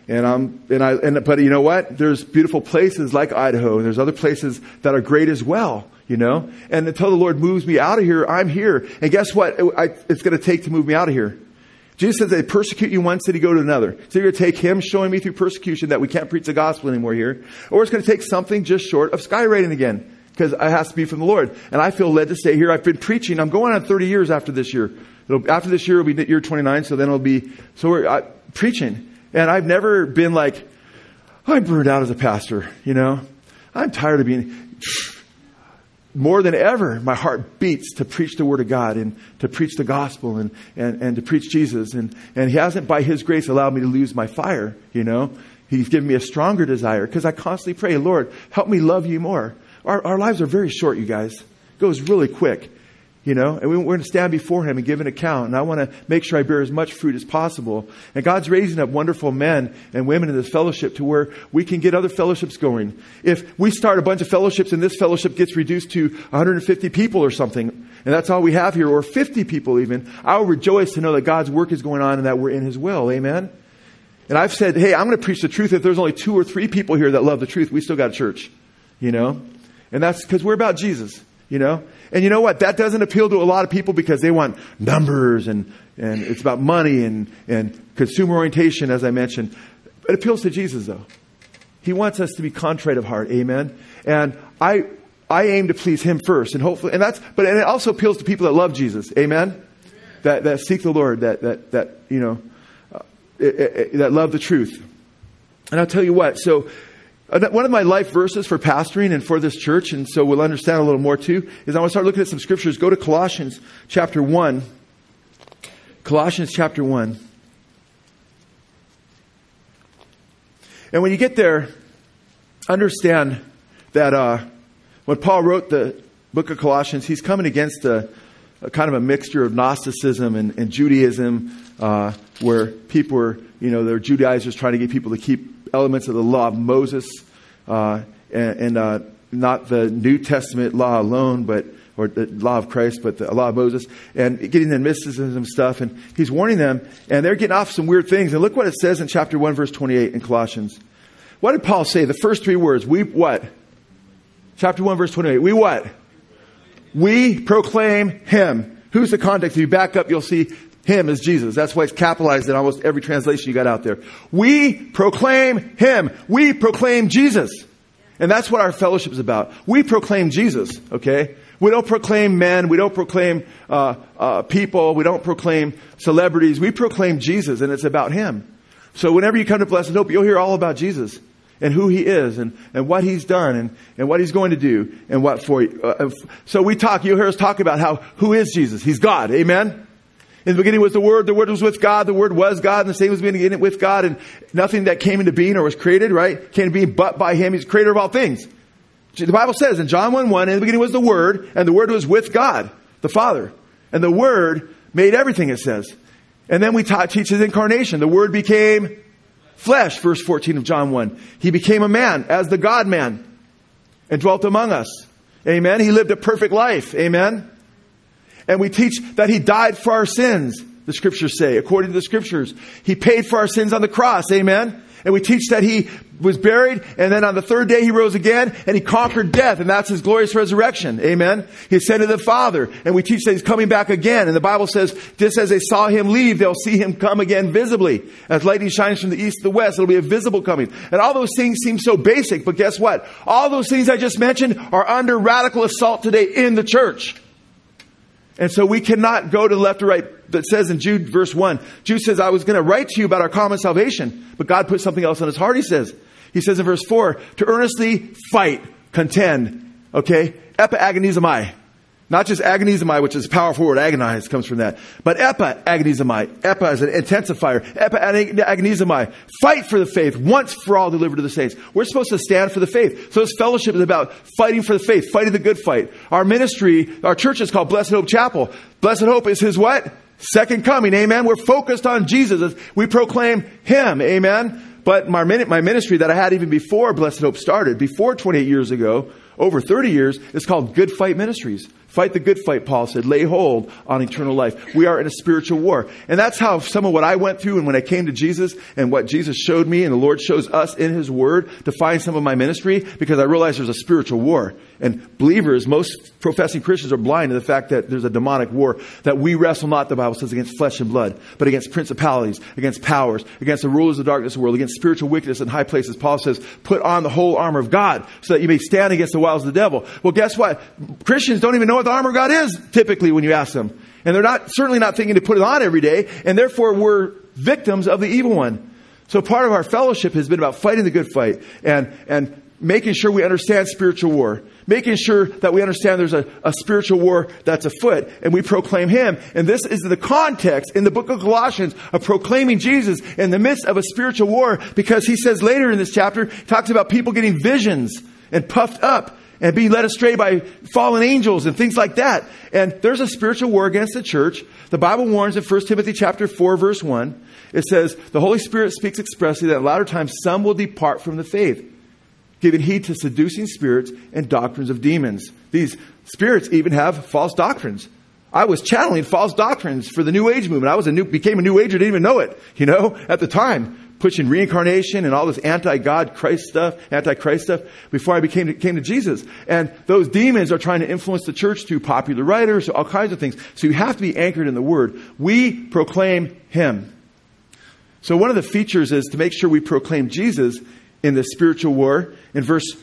But you know what? There's beautiful places like Idaho, and there's other places that are great as well, you know? And until the Lord moves me out of here, I'm here. And guess what? It's going to take to move me out of here. Jesus says they persecute you in one city, go to another. So you're going to take him showing me through persecution that we can't preach the gospel anymore here. Or it's going to take something just short of skywriting again, because it has to be from the Lord. And I feel led to stay here. I've been preaching. I'm going on 30 years after this year. After this year, it'll be year 29. So then we're preaching. And I've never been like, I'm burned out as a pastor, you know. I'm tired of being... More than ever, my heart beats to preach the Word of God and to preach the gospel and to preach Jesus. And he hasn't, by his grace, allowed me to lose my fire, you know. He's given me a stronger desire because I constantly pray, Lord, help me love you more. Our lives are very short, you guys. It goes really quick. You know, and we're going to stand before him and give an account. And I want to make sure I bear as much fruit as possible. And God's raising up wonderful men and women in this fellowship to where we can get other fellowships going. If we start a bunch of fellowships and this fellowship gets reduced to 150 people or something, and that's all we have here, or 50 people even, I'll rejoice to know that God's work is going on and that we're in his will. Amen? And I've said, hey, I'm going to preach the truth. If there's only 2 or 3 people here that love the truth, we still got a church. You know? And that's because we're about Jesus. You know? And you know what? That doesn't appeal to a lot of people because they want numbers and it's about money and consumer orientation, as I mentioned. It appeals to Jesus, though. He wants us to be contrite of heart. Amen. And I aim to please him first, and hopefully, and it also appeals to people that love Jesus. Amen. That seek the Lord, that you know, that love the truth. And I'll tell you what. So, one of my life verses for pastoring and for this church, and so we'll understand a little more too, is I want to start looking at some scriptures. Go to Colossians chapter 1. Colossians chapter 1. And when you get there, understand that when Paul wrote the book of Colossians, he's coming against a kind of a mixture of Gnosticism and Judaism, where people were, you know, they're Judaizers trying to get people to keep elements of the law of Moses, and not the New Testament law alone, or the law of Christ, but the law of Moses, and getting in mysticism stuff. And he's warning them, and they're getting off some weird things. And look what it says in chapter 1, verse 28 in Colossians. What did Paul say? The first 3 words. We what? Chapter 1, verse 28. We what? We proclaim him. Who's the context? If you back up, you'll see him as Jesus. That's why it's capitalized in almost every translation you got out there. We proclaim him. We proclaim Jesus. And that's what our fellowship is about. We proclaim Jesus, okay? We don't proclaim men. We don't proclaim people. We don't proclaim celebrities. We proclaim Jesus, and it's about him. So whenever you come to Blessed Hope, you'll hear all about Jesus and who he is and what he's done and what he's going to do and what for you. So you'll hear us talk about who is Jesus? He's God. Amen? In the beginning was the Word was with God, the Word was God, and the same was beginning with God, and nothing that came into being or was created, right, came into being but by him. He's the creator of all things. The Bible says in John 1:1, in the beginning was the Word, and the Word was with God, the Father. And the Word made everything, it says. And then we teach his incarnation. The Word became flesh, verse 14 of John 1. He became a man as the God-man and dwelt among us. Amen. He lived a perfect life. Amen. And we teach that he died for our sins, the scriptures say. According to the scriptures, he paid for our sins on the cross. Amen. And we teach that he was buried, and then on the 3rd day he rose again, and he conquered death, and that's his glorious resurrection. Amen. He ascended to the Father, and we teach that he's coming back again. And the Bible says, just as they saw him leave, they'll see him come again visibly. As lightning shines from the east to the west, it'll be a visible coming. And all those things seem so basic, but guess what? All those things I just mentioned are under radical assault today in the church. And so we cannot go to the left or right. That says in Jude verse 1, Jude says, I was going to write to you about our common salvation, but God put something else on his heart, he says. He says in verse 4, to earnestly fight, contend, okay? Epi-agonizomai. Not just agonizomai, which is a powerful word, agonize comes from that. But epi-agonizomai. Epi is an intensifier. Epi-agonizomai. Fight for the faith, once for all delivered to the saints. We're supposed to stand for the faith. So this fellowship is about fighting for the faith, fighting the good fight. Our ministry, our church is called Blessed Hope Chapel. Blessed Hope is his what? Second coming. Amen. We're focused on Jesus. We proclaim him. Amen. But my ministry that I had even before Blessed Hope started, before 28 years ago, over 30 years. It's called Good Fight Ministries. Fight the good fight, Paul said. Lay hold on eternal life. We are in a spiritual war. And that's how some of what I went through and when I came to Jesus and what Jesus showed me and the Lord shows us in His Word to find some of my ministry, because I realized there's a spiritual war. And believers, most professing Christians are blind to the fact that there's a demonic war, that we wrestle not, the Bible says, against flesh and blood, but against principalities, against powers, against the rulers of the darkness of the world, against spiritual wickedness in high places. Paul says, put on the whole armor of God so that you may stand against the wiles of the devil. Well, guess what? Christians don't even know what the armor of God is, typically, when you ask them. And they're certainly not thinking to put it on every day. And therefore, we're victims of the evil one. So part of our fellowship has been about fighting the good fight and making sure we understand spiritual war. Making sure that we understand there's a spiritual war that's afoot. And we proclaim Him. And this is the context in the book of Colossians of proclaiming Jesus in the midst of a spiritual war. Because he says later in this chapter, he talks about people getting visions and puffed up and being led astray by fallen angels and things like that. And there's a spiritual war against the church. The Bible warns in 1 Timothy chapter 4, verse 1. It says, the Holy Spirit speaks expressly that in latter times some will depart from the faith, giving heed to seducing spirits and doctrines of demons. These spirits even have false doctrines. I was channeling false doctrines for the New Age movement. Became a New Ager, didn't even know it, at the time. Pushing reincarnation and all this anti-God Christ stuff, anti-Christ stuff, before I came to Jesus. And those demons are trying to influence the church through popular writers, all kinds of things. So you have to be anchored in the Word. We proclaim Him. So one of the features is to make sure we proclaim Jesus in the spiritual war. In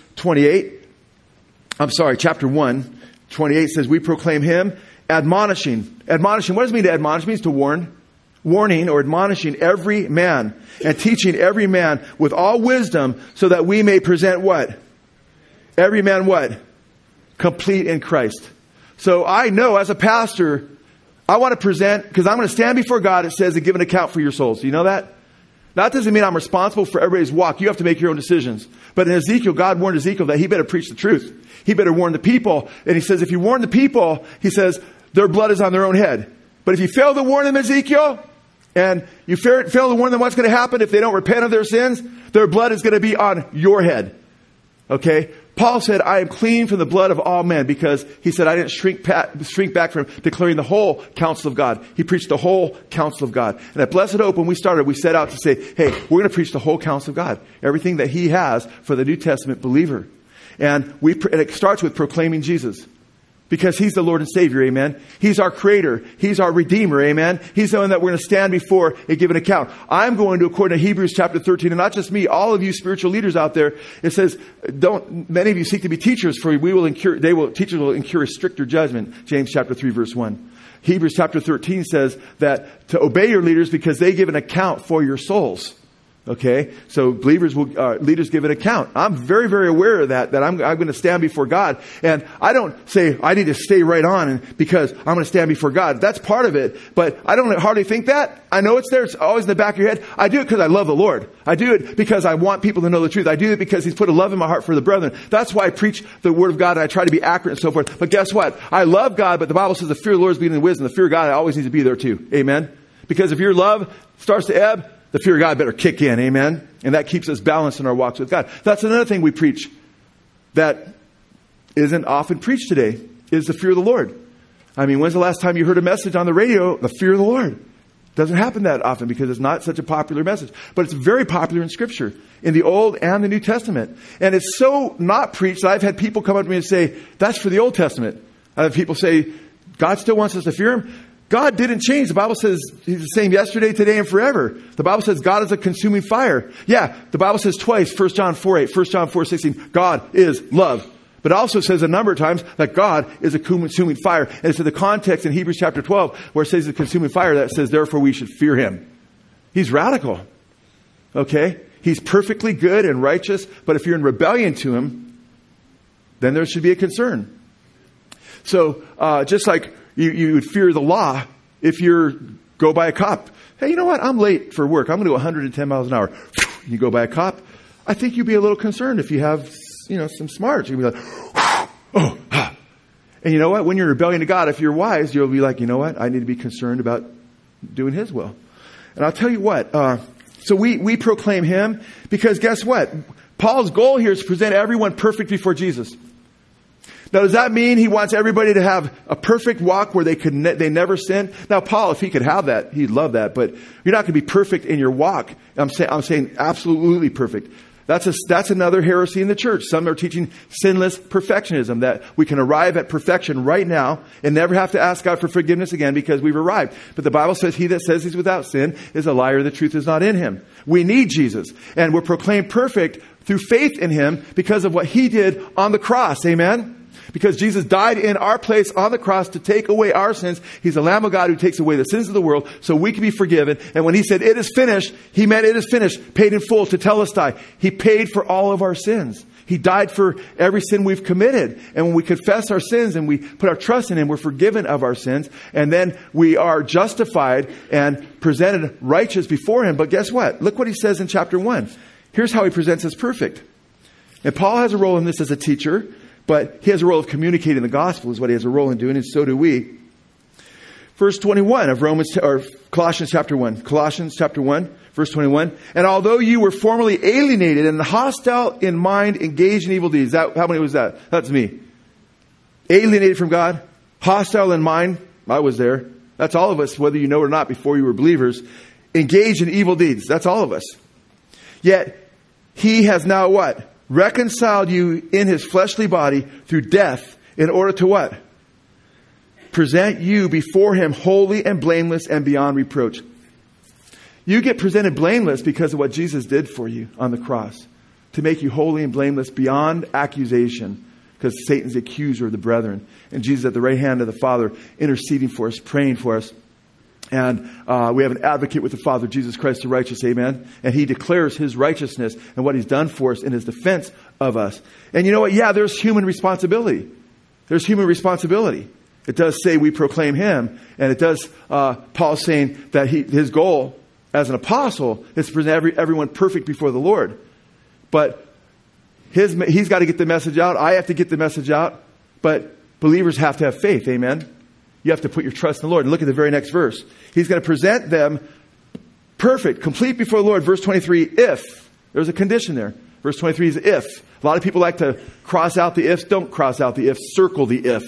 chapter 1, 28 says, we proclaim Him, admonishing. Admonishing, what does it mean to admonish? It means to warn. Warning or admonishing every man and teaching every man with all wisdom so that we may present what? Every man what? Complete in Christ. So I know as a pastor, I want to present, because I'm going to stand before God, it says, and give an account for your souls. Do you know that? That doesn't mean I'm responsible for everybody's walk. You have to make your own decisions. But in Ezekiel, God warned Ezekiel that he better preach the truth. He better warn the people. And he says, if you warn the people, he says, their blood is on their own head. But if you fail to warn them, Ezekiel, and you fail to warn them what's going to happen if they don't repent of their sins, their blood is going to be on your head. Okay? Paul said, I am clean from the blood of all men, because he said, I didn't shrink back from declaring the whole counsel of God. He preached the whole counsel of God. And at Blessed Hope, when we started, we set out to say, hey, we're going to preach the whole counsel of God. Everything that He has for the New Testament believer. And it starts with proclaiming Jesus. Because He's the Lord and Savior, amen. He's our Creator. He's our Redeemer, amen. He's the one that we're going to stand before and give an account. I'm going to, according to Hebrews chapter 13, and not just me, all of you spiritual leaders out there, it says, many of you seek to be teachers, for teachers will incur a stricter judgment. James chapter 3, verse 1. Hebrews chapter 13 says that to obey your leaders because they give an account for your souls. Okay, so leaders give an account. I'm very, very aware of that I'm going to stand before God. And I don't say I need to stay right on because I'm going to stand before God. That's part of it. But I don't hardly think that. I know it's there. It's always in the back of your head. I do it because I love the Lord. I do it because I want people to know the truth. I do it because He's put a love in my heart for the brethren. That's why I preach the Word of God and I try to be accurate and so forth. But guess what? I love God, but the Bible says the fear of the Lord is beginning in wisdom. The fear of God always needs to be there too. Amen? Because if your love starts to ebb, the fear of God better kick in, amen? And that keeps us balanced in our walks with God. That's another thing we preach that isn't often preached today, is the fear of the Lord. I mean, when's the last time you heard a message on the radio, the fear of the Lord? Doesn't happen that often because it's not such a popular message. But it's very popular in Scripture, in the Old and the New Testament. And it's so not preached that I've had people come up to me and say, that's for the Old Testament. I have people say, God still wants us to fear Him. God didn't change. The Bible says He's the same yesterday, today, and forever. The Bible says God is a consuming fire. Yeah, the Bible says twice, 1 John 4:8, 1 John 4:16, God is love. But it also says a number of times that God is a consuming fire. And it's in the context in Hebrews chapter 12 where it says the consuming fire that says, therefore we should fear Him. He's radical. Okay? He's perfectly good and righteous. But if you're in rebellion to Him, then there should be a concern. So just like you would fear the law if you go by a cop. Hey, you know what? I'm late for work. I'm going to go 110 miles an hour. You go by a cop. I think you'd be a little concerned if you have, some smarts. You'd be like, oh, ah. And you know what? When you're rebelling to God, if you're wise, you'll be like, you know what? I need to be concerned about doing His will. And I'll tell you what. So we proclaim Him because guess what? Paul's goal here is to present everyone perfect before Jesus. Now, does that mean he wants everybody to have a perfect walk where they never sin? Now, Paul, if he could have that, he'd love that. But you're not going to be perfect in your walk. I'm saying absolutely perfect. That's another heresy in the church. Some are teaching sinless perfectionism, that we can arrive at perfection right now and never have to ask God for forgiveness again because we've arrived. But the Bible says he that says he's without sin is a liar. The truth is not in him. We need Jesus. And we're proclaimed perfect through faith in him because of what he did on the cross. Amen? Because Jesus died in our place on the cross to take away our sins. He's the Lamb of God who takes away the sins of the world so we can be forgiven. And when he said, it is finished, he meant it is finished, paid in full to telestai. He paid for all of our sins. He died for every sin we've committed. And when we confess our sins and we put our trust in him, we're forgiven of our sins. And then we are justified and presented righteous before him. But guess what? Look what he says in chapter 1. Here's how he presents us perfect. And Paul has a role in this as a teacher. But he has a role of communicating the gospel is what he has a role in doing, and so do we. Verse 21 of Colossians chapter 1. Colossians chapter 1, verse 21. And although you were formerly alienated and hostile in mind, engaged in evil deeds. How many was that? That's me. Alienated from God, hostile in mind. I was there. That's all of us, whether you know it or not, before you were believers. Engaged in evil deeds. That's all of us. Yet he has now what? Reconciled you in his fleshly body through death in order to what? Present you before him holy and blameless and beyond reproach. You get presented blameless because of what Jesus did for you on the cross. To make you holy and blameless beyond accusation. Because Satan's the accuser of the brethren. And Jesus at the right hand of the Father interceding for us, praying for us. And we have an advocate with the Father, Jesus Christ the righteous, amen? And he declares his righteousness and what he's done for us in his defense of us. And you know what? Yeah, there's human responsibility. There's human responsibility. It does say we proclaim him. And it does, Paul saying that his goal as an apostle is to present everyone perfect before the Lord. But he's got to get the message out. I have to get the message out. But believers have to have faith, amen? You have to put your trust in the Lord. And look at the very next verse. He's going to present them perfect, complete before the Lord. Verse 23, if. There's a condition there. Verse 23 is if. A lot of people like to cross out the ifs. Don't cross out the ifs. Circle the if.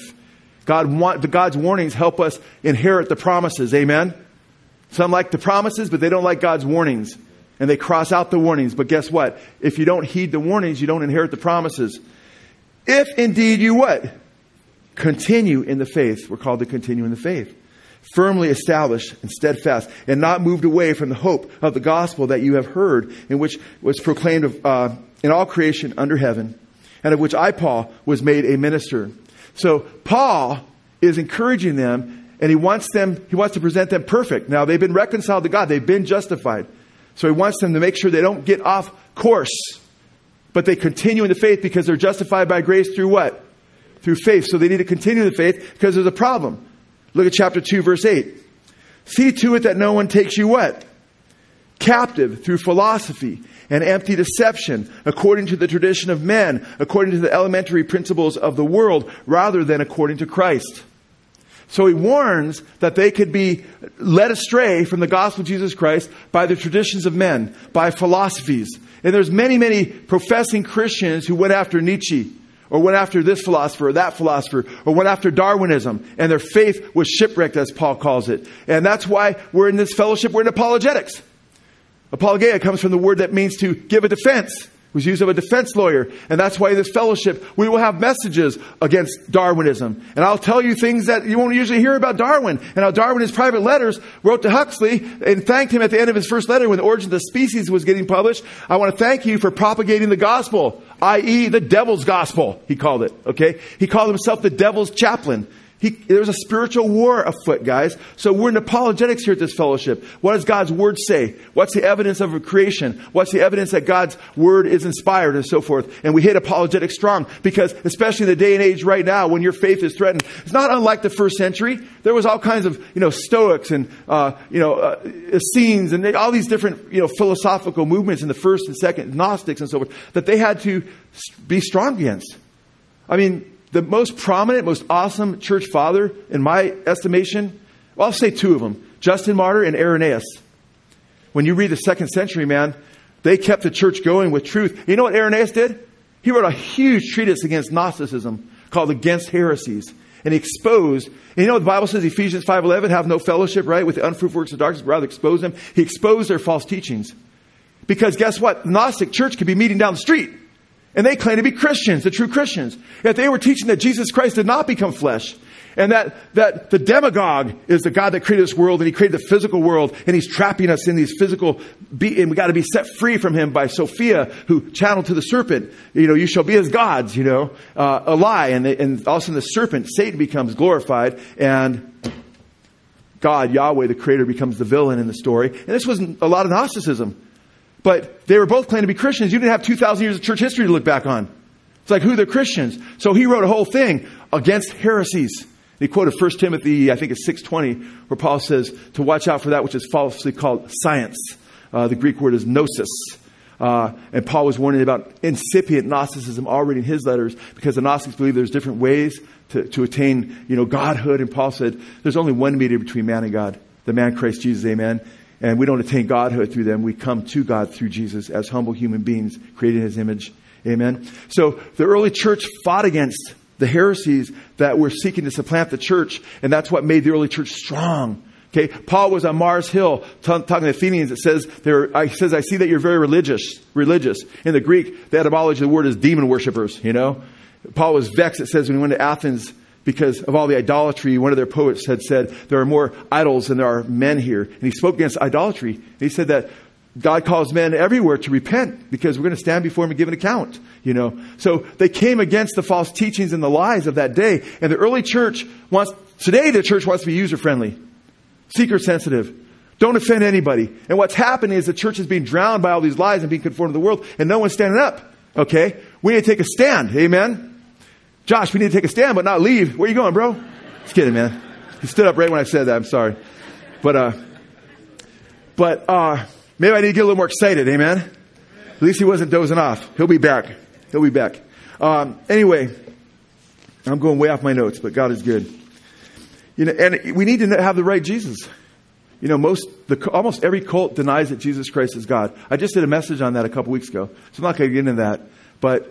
God's warnings help us inherit the promises. Amen? Some like the promises, but they don't like God's warnings. And they cross out the warnings. But guess what? If you don't heed the warnings, you don't inherit the promises. If indeed you what? Continue in the faith. We're called to continue in the faith. Firmly established and steadfast, and not moved away from the hope of the gospel that you have heard, in which was proclaimed in all creation under heaven, and of which I, Paul, was made a minister. So Paul is encouraging them, and he wants to present them perfect. Now they've been reconciled to God. They've been justified. So he wants them to make sure they don't get off course, but they continue in the faith because they're justified by grace through what? Through faith. So they need to continue in the faith because there's a problem. Look at chapter 2, verse 8. See to it that no one takes you what? Captive through philosophy and empty deception, according to the tradition of men, according to the elementary principles of the world, rather than according to Christ. So he warns that they could be led astray from the gospel of Jesus Christ by the traditions of men, by philosophies. And there's many, many professing Christians who went after Nietzsche, or went after this philosopher or that philosopher, or went after Darwinism, and their faith was shipwrecked, as Paul calls it. And that's why we're in this fellowship. We're in apologetics. Apologeia comes from the word that means to give a defense. It was used of a defense lawyer. And that's why in this fellowship, we will have messages against Darwinism. And I'll tell you things that you won't usually hear about Darwin. And how Darwin, in his private letters, wrote to Huxley and thanked him at the end of his first letter when The Origin of the Species was getting published. I want to thank you for propagating the gospel, i.e. the devil's gospel, he called it. Okay? He called himself the devil's chaplain. There was a spiritual war afoot, guys. So we're in apologetics here at this fellowship. What does God's word say? What's the evidence of creation? What's the evidence that God's word is inspired and so forth? And we hit apologetics strong because, especially in the day and age right now when your faith is threatened, it's not unlike the first century. There was all kinds of, Stoics and, Essenes and all these different, philosophical movements in the first and second, Gnostics and so forth, that they had to be strong against. I mean, the most prominent, most awesome church father, in my estimation, well, I'll say two of them, Justin Martyr and Irenaeus. When you read the second century, man, they kept the church going with truth. You know what Irenaeus did? He wrote a huge treatise against Gnosticism, called Against Heresies. And he exposed, and you know what the Bible says, Ephesians 5:11, have no fellowship, right, with the unfruitful works of darkness, but rather expose them. He exposed their false teachings. Because guess what? The Gnostic church could be meeting down the street. And they claim to be Christians, the true Christians. Yet they were teaching that Jesus Christ did not become flesh. And that the demagogue is the God that created this world, and he created the physical world, and he's trapping us in these physical, and we got to be set free from him by Sophia, who channeled to the serpent. You shall be as gods, a lie. And all of a sudden the serpent, Satan, becomes glorified, and God, Yahweh, the creator, becomes the villain in the story. And this wasn't a lot of Gnosticism. But they were both claiming to be Christians. You didn't have 2,000 years of church history to look back on. It's like, who they're Christians. So he wrote a whole thing against heresies. He quoted 1 Timothy, I think it's 6:20, where Paul says to watch out for that which is falsely called science. The Greek word is gnosis. And Paul was warning about incipient Gnosticism already in his letters, because the Gnostics believe there's different ways to attain, Godhood. And Paul said there's only one mediator between man and God, the man Christ Jesus, amen. And we don't attain Godhood through them. We come to God through Jesus as humble human beings created in his image. Amen. So the early church fought against the heresies that were seeking to supplant the church. And that's what made the early church strong. Okay. Paul was on Mars Hill talking to the Athenians. It says, I see that you're very religious. In the Greek, the etymology of the word is demon worshippers, Paul was vexed, it says, when he went to Athens, because of all the idolatry. One of their poets had said, there are more idols than there are men here. And he spoke against idolatry. And he said that God calls men everywhere to repent, because we're going to stand before him and give an account, So they came against the false teachings and the lies of that day. And the early church today the church wants to be user-friendly, seeker-sensitive. Don't offend anybody. And what's happening is the church is being drowned by all these lies and being conformed to the world, and no one's standing up. Okay? We need to take a stand. Amen? Josh, we need to take a stand, but not leave. Where you going, bro? Just kidding, man. He stood up right when I said that. I'm sorry. But maybe I need to get a little more excited. Amen. At least he wasn't dozing off. He'll be back. Anyway, I'm going way off my notes, but God is good. And we need to have the right Jesus. Almost every cult denies that Jesus Christ is God. I just did a message on that a couple weeks ago, so I'm not going to get into that. But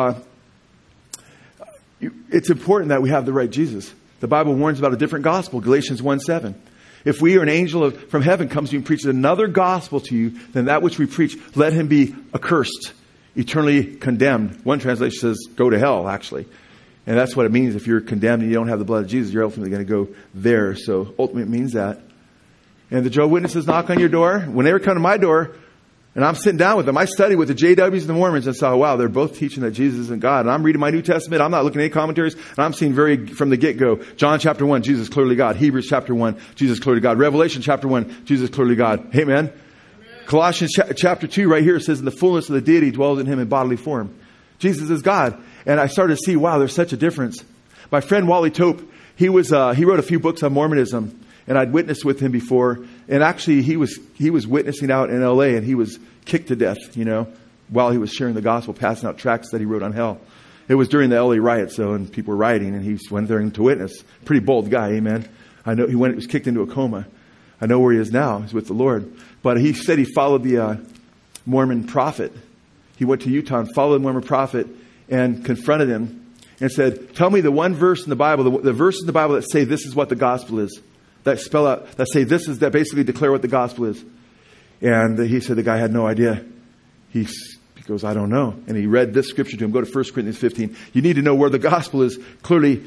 it's important that we have the right Jesus. The Bible warns about a different gospel, Galatians 1:7. If we or an angel from heaven comes to you and preaches another gospel to you than that which we preach, let him be accursed, eternally condemned. One translation says, go to hell, actually. And that's what it means. If you're condemned and you don't have the blood of Jesus, you're ultimately going to go there. So ultimately it means that. And the Jehovah's Witnesses knock on your door. When they ever come to my door, and I'm sitting down with them, I study with the JWs and the Mormons and saw, wow, they're both teaching that Jesus isn't God. And I'm reading my New Testament. I'm not looking at any commentaries. And I'm seeing from the get-go, John chapter 1, Jesus clearly God. Hebrews chapter 1, Jesus clearly God. Revelation chapter 1, Jesus clearly God. Amen. Colossians chapter 2 right here says, in the fullness of the deity dwells in him in bodily form. Jesus is God. And I started to see, wow, there's such a difference. My friend Wally Tope, he wrote a few books on Mormonism. And I'd witnessed with him before. And actually, he was witnessing out in L.A. and he was kicked to death, while he was sharing the gospel, passing out tracts that he wrote on hell. It was during the L.A. riots, though, and people were rioting, and he went there to witness. Pretty bold guy, amen. I know he was kicked into a coma. I know where he is now. He's with the Lord. But he said he followed the Mormon prophet. He went to Utah and followed the Mormon prophet and confronted him and said, tell me the one verse in the Bible, the verses in the Bible that say this is what the gospel is. That spell out, that say this is, that basically declare what the gospel is. And he said the guy had no idea. He goes, I don't know. And he read this scripture to him. Go to 1 Corinthians 15. You need to know where the gospel is clearly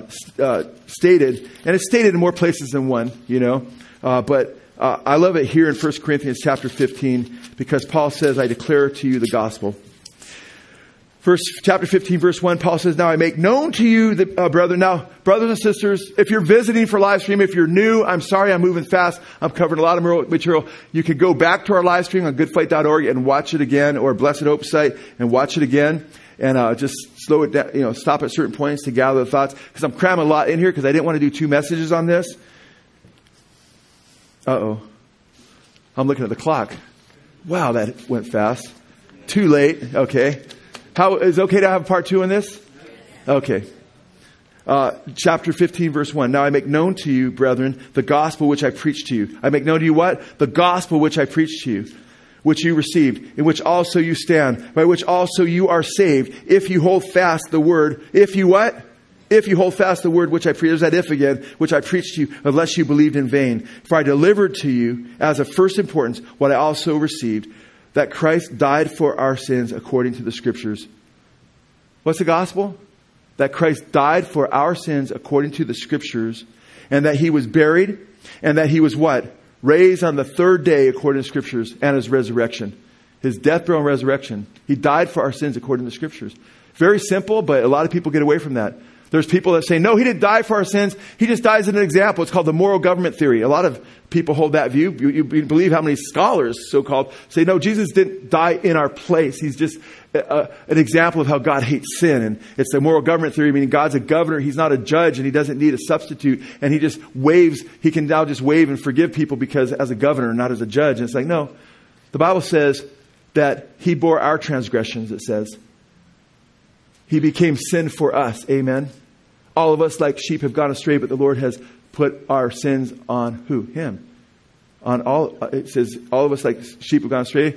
stated. And it's stated in more places than one, But I love it here in 1 Corinthians chapter 15 because Paul says, I declare to you the gospel. Chapter 15, verse 1, Paul says, now I make known to you, brethren. Now, brothers and sisters, if you're visiting for live stream, if you're new, I'm sorry, I'm moving fast. I'm covering a lot of material. You can go back to our live stream on goodfight.org and watch it again, or Blessed Hope site and watch it again. And just slow it down, stop at certain points to gather the thoughts. Because I'm cramming a lot in here because I didn't want to do 2 messages on this. Uh-oh. I'm looking at the clock. Wow, that went fast. Too late. Okay. Is it okay to have part 2 in this? Okay. Chapter 15, verse 1. Now I make known to you, brethren, the gospel which I preached to you. I make known to you what? The gospel which I preached to you, which you received, in which also you stand, by which also you are saved, if you hold fast the word. If you what? If you hold fast the word which I preached, there's that if again, which I preached to you, unless you believed in vain. For I delivered to you as of first importance what I also received, that Christ died for our sins according to the Scriptures. What's the gospel? That Christ died for our sins according to the Scriptures, and that He was buried, and that He was what? Raised on the third day according to Scriptures, and His resurrection. His death, burial, and resurrection. He died for our sins according to the Scriptures. Very simple, but a lot of people get away from that. There's people that say, no, He didn't die for our sins. He just dies as an example. It's called the moral government theory. A lot of people hold that view. You believe how many scholars, so-called, say, no, Jesus didn't die in our place. He's just an example of how God hates sin. And it's the moral government theory, meaning God's a governor. He's not a judge, and He doesn't need a substitute. And He just waves. He can now just wave and forgive people because as a governor, not as a judge. And it's like, no. The Bible says that He bore our transgressions, it says. He became sin for us. Amen. All of us like sheep have gone astray, but the Lord has put our sins on who? Him. On all, it says, all of us like sheep have gone astray,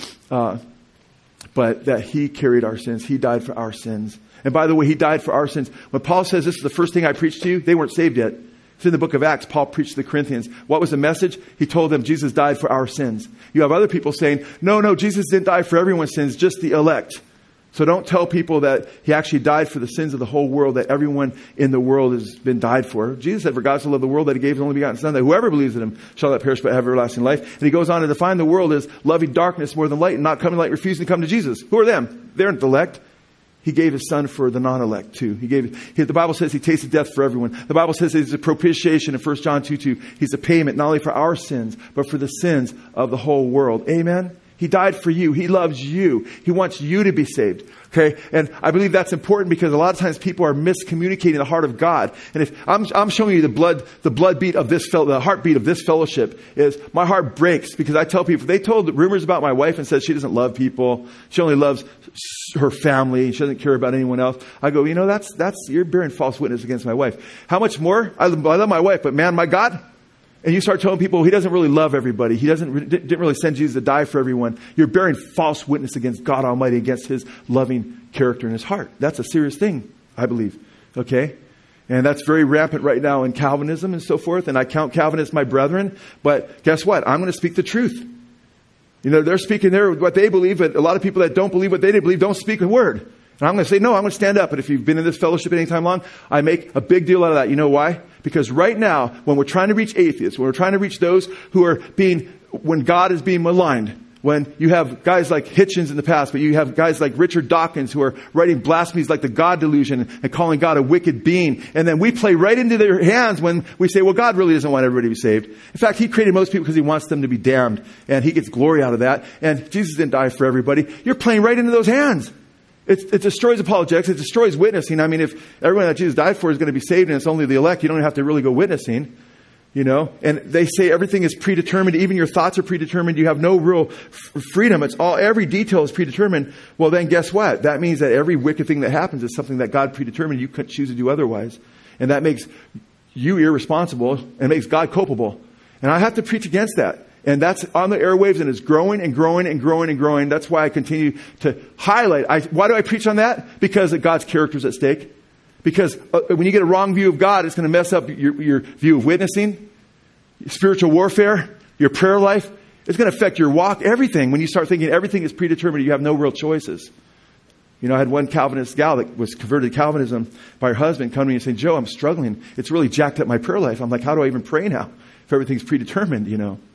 but that He carried our sins. He died for our sins. And by the way, He died for our sins. When Paul says this is the first thing I preached to you, they weren't saved yet. It's in the book of Acts. Paul preached to the Corinthians. What was the message? He told them Jesus died for our sins. You have other people saying, no, Jesus didn't die for everyone's sins, just the elect. So don't tell people that He actually died for the sins of the whole world, that everyone in the world has been died for. Jesus said, for God so loved the world that He gave His only begotten Son, that whoever believes in Him shall not perish but have everlasting life. And He goes on to define the world as loving darkness more than light and not coming light, refusing to come to Jesus. Who are them? They're not the elect. He gave His Son for the non-elect too. The Bible says He tasted death for everyone. The Bible says He's a propitiation in 1 John 2:2. He's a payment not only for our sins, but for the sins of the whole world. Amen? He died for you. He loves you. He wants you to be saved. Okay. And I believe that's important because a lot of times people are miscommunicating the heart of God. And if I'm showing you the blood beat of this the heartbeat of this fellowship is my heart breaks because I tell people, they told rumors about my wife and says she doesn't love people. She only loves her family. She doesn't care about anyone else. I go, you're bearing false witness against my wife. How much more? I love my wife, but man, my God. And you start telling people He doesn't really love everybody. He didn't really send Jesus to die for everyone. You're bearing false witness against God Almighty, against His loving character in His heart. That's a serious thing, I believe. Okay? And that's very rampant right now in Calvinism and so forth. And I count Calvinists my brethren. But guess what? I'm going to speak the truth. They're speaking what they believe, but a lot of people that don't believe what they believe don't speak a word. And I'm going to say, no, I'm going to stand up. And if you've been in this fellowship any time long, I make a big deal out of that. You know why? Because right now, when we're trying to reach atheists, when we're trying to reach those who are when God is being maligned, when you have guys like Hitchens in the past, but you have guys like Richard Dawkins who are writing blasphemies like the God delusion and calling God a wicked being. And then we play right into their hands when we say, well, God really doesn't want everybody to be saved. In fact, He created most people because He wants them to be damned. And He gets glory out of that. And Jesus didn't die for everybody. You're playing right into those hands. It destroys apologetics. It destroys witnessing. I mean, if everyone that Jesus died for is going to be saved and it's only the elect, you don't have to really go witnessing, And they say everything is predetermined. Even your thoughts are predetermined. You have no real freedom. Every detail is predetermined. Well, then guess what? That means that every wicked thing that happens is something that God predetermined. You couldn't choose to do otherwise. And that makes you irresponsible and makes God culpable. And I have to preach against that. And that's on the airwaves and it's growing and growing and growing and growing. That's why I continue to highlight. Why do I preach on that? Because of God's character is at stake. Because when you get a wrong view of God, it's going to mess up your view of witnessing, spiritual warfare, your prayer life. It's going to affect your walk, everything. When you start thinking everything is predetermined, you have no real choices. I had one Calvinist gal that was converted to Calvinism by her husband come to me and say, Joe, I'm struggling. It's really jacked up my prayer life. I'm like, how do I even pray now if everything's predetermined,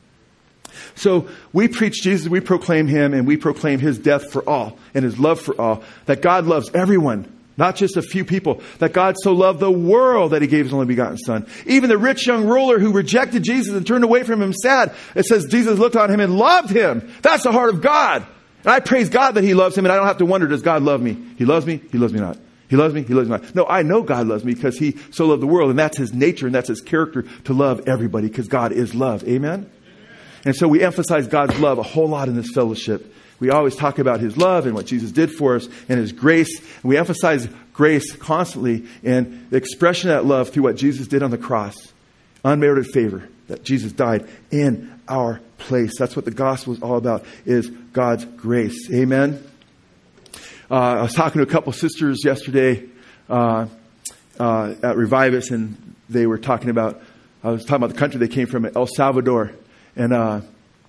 So we preach Jesus, we proclaim Him, and we proclaim His death for all and His love for all. That God loves everyone, not just a few people. That God so loved the world that He gave His only begotten Son. Even the rich young ruler who rejected Jesus and turned away from Him sad. It says Jesus looked on him and loved him. That's the heart of God. And I praise God that He loves him, and I don't have to wonder, does God love me? He loves me? He loves me not. He loves me? He loves me not. No, I know God loves me because He so loved the world, and that's His nature and that's His character to love everybody because God is love. Amen? And so we emphasize God's love a whole lot in this fellowship. We always talk about His love and what Jesus did for us and His grace. And we emphasize grace constantly and the expression of that love through what Jesus did on the cross. Unmerited favor, that Jesus died in our place. That's what the gospel is all about, is God's grace. Amen. I was talking to a couple sisters yesterday at Revive-Us, and they were talking about, I was talking about the country they came from, El Salvador. And I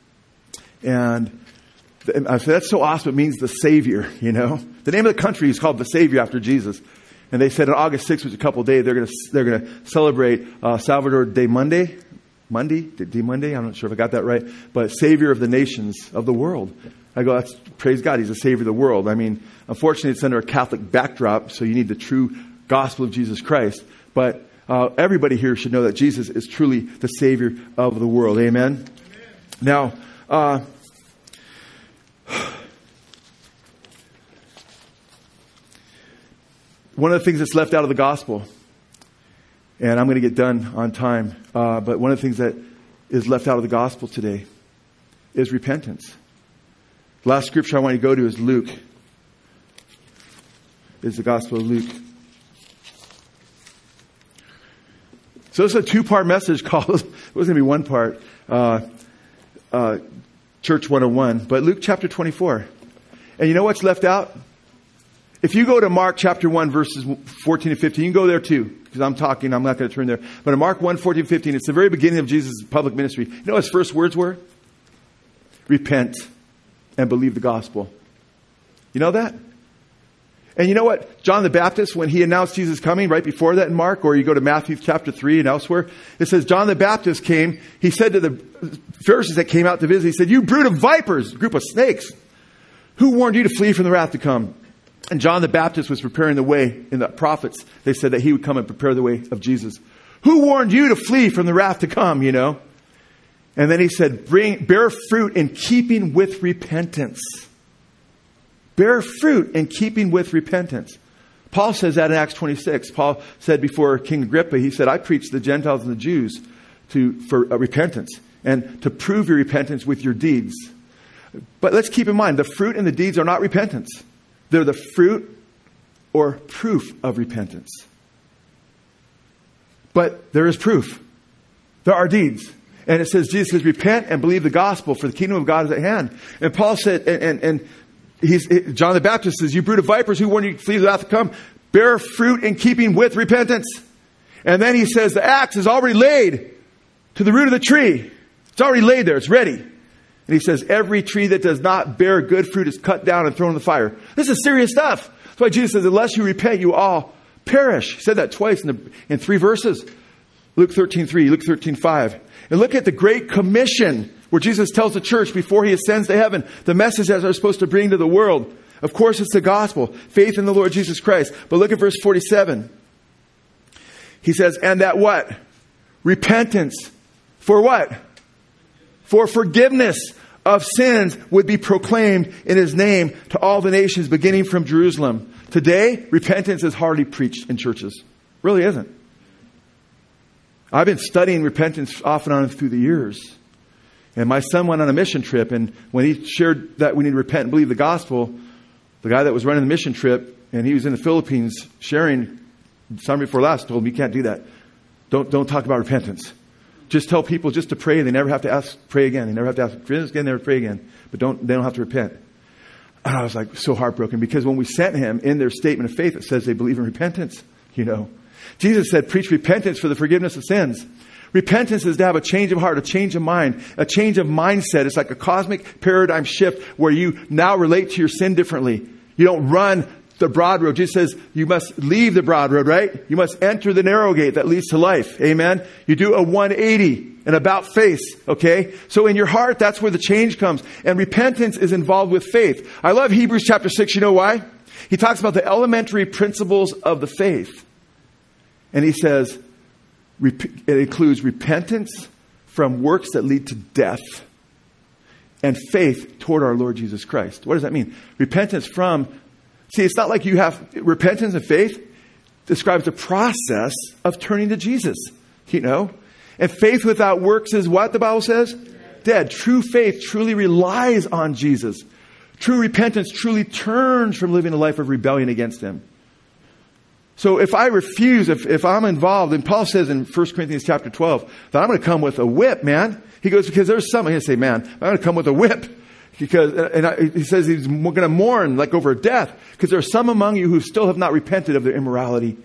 said, that's so awesome. It means the Savior, you know. The name of the country is called the Savior after Jesus. And they said on August 6th, which is a couple of days, they're going to celebrate Salvador Day Monday. Day Monday? I'm not sure if I got that right. But Savior of the nations of the world. I go, praise God, He's the Savior of the world. I mean, unfortunately, it's under a Catholic backdrop, so you need the true gospel of Jesus Christ. But everybody here should know that Jesus is truly the Savior of the world. Amen? Now, one of the things that's left out of the gospel, and I'm going to get done on time, but one of the things that is left out of the gospel today is repentance. The last scripture I want you to go to is Luke. Is the Gospel of Luke. So this is a two-part message called, it was going to be one part, Church 101, but Luke chapter 24. And you know what's left out? If you go to Mark chapter 1, verses 14 and 15, you can go there too, because I'm not going to turn there. But in Mark 1, 14 and 15, it's the very beginning of Jesus' public ministry. You know what his first words were? Repent and believe the gospel. You know that? And you know what? John the Baptist, when he announced Jesus coming, right before that in Mark, or you go to Matthew chapter 3 and elsewhere, it says John the Baptist came, he said to the Pharisees that came out to visit, he said, "You brood of vipers, group of snakes, who warned you to flee from the wrath to come?" And John the Baptist was preparing the way in the prophets. They said that he would come and prepare the way of Jesus. Who warned you to flee from the wrath to come, you know? And then he said, bear fruit in keeping with repentance. Bear fruit in keeping with repentance. Paul says that in Acts 26. Paul said before King Agrippa, he said, I preach the Gentiles and the Jews for repentance and to prove your repentance with your deeds. But let's keep in mind, the fruit and the deeds are not repentance. They're the fruit or proof of repentance. But there is proof. There are deeds. And it says, Jesus says, repent and believe the gospel, for the kingdom of God is at hand. And Paul said, John the Baptist says, you brood of vipers, who warned you to flee the wrath to come? Bear fruit in keeping with repentance. And then he says, the axe is already laid to the root of the tree. It's already laid there. It's ready. And he says, every tree that does not bear good fruit is cut down and thrown in the fire. This is serious stuff. That's why Jesus says, unless you repent, you all perish. He said that twice in 3 verses. Luke 13:3, Luke 13:5. And look at the Great Commission, where Jesus tells the church before he ascends to heaven, the message that they're supposed to bring to the world. Of course, it's the gospel, faith in the Lord Jesus Christ. But look at verse 47. He says, and that what? Repentance. For what? For forgiveness of sins would be proclaimed in his name to all the nations, beginning from Jerusalem. Today, repentance is hardly preached in churches. Really isn't. I've been studying repentance off and on through the years. And my son went on a mission trip, and when he shared that we need to repent and believe the gospel, the guy that was running the mission trip, and he was in the Philippines sharing, summer before last, told him, you can't do that. Don't talk about repentance. Just tell people just to pray. They never have to pray again. They never have to ask forgiveness again, never pray again. But they don't have to repent. And I was like so heartbroken, because when we sent him in their statement of faith, it says they believe in repentance, you know. Jesus said, preach repentance for the forgiveness of sins. Repentance is to have a change of heart, a change of mind, a change of mindset. It's like a cosmic paradigm shift where you now relate to your sin differently. You don't run the broad road. Jesus says you must leave the broad road, right? You must enter the narrow gate that leads to life. Amen? You do a 180, an about face, okay? So in your heart, that's where the change comes. And repentance is involved with faith. I love Hebrews chapter 6. You know why? He talks about the elementary principles of the faith. And he says, it includes repentance from works that lead to death and faith toward our Lord Jesus Christ. What does that mean? Repentance from, see, it's not like you have, repentance and faith describes the process of turning to Jesus, you know. And faith without works is what the Bible says? Dead. True faith truly relies on Jesus. True repentance truly turns from living a life of rebellion against him. So if I refuse, if I'm involved, and Paul says in 1 Corinthians chapter 12, that I'm going to come with a whip, man. He goes, because there's some, he'll say, man, I'm going to come with a whip. Because, he says he's going to mourn like over death. Because there are some among you who still have not repented of their immorality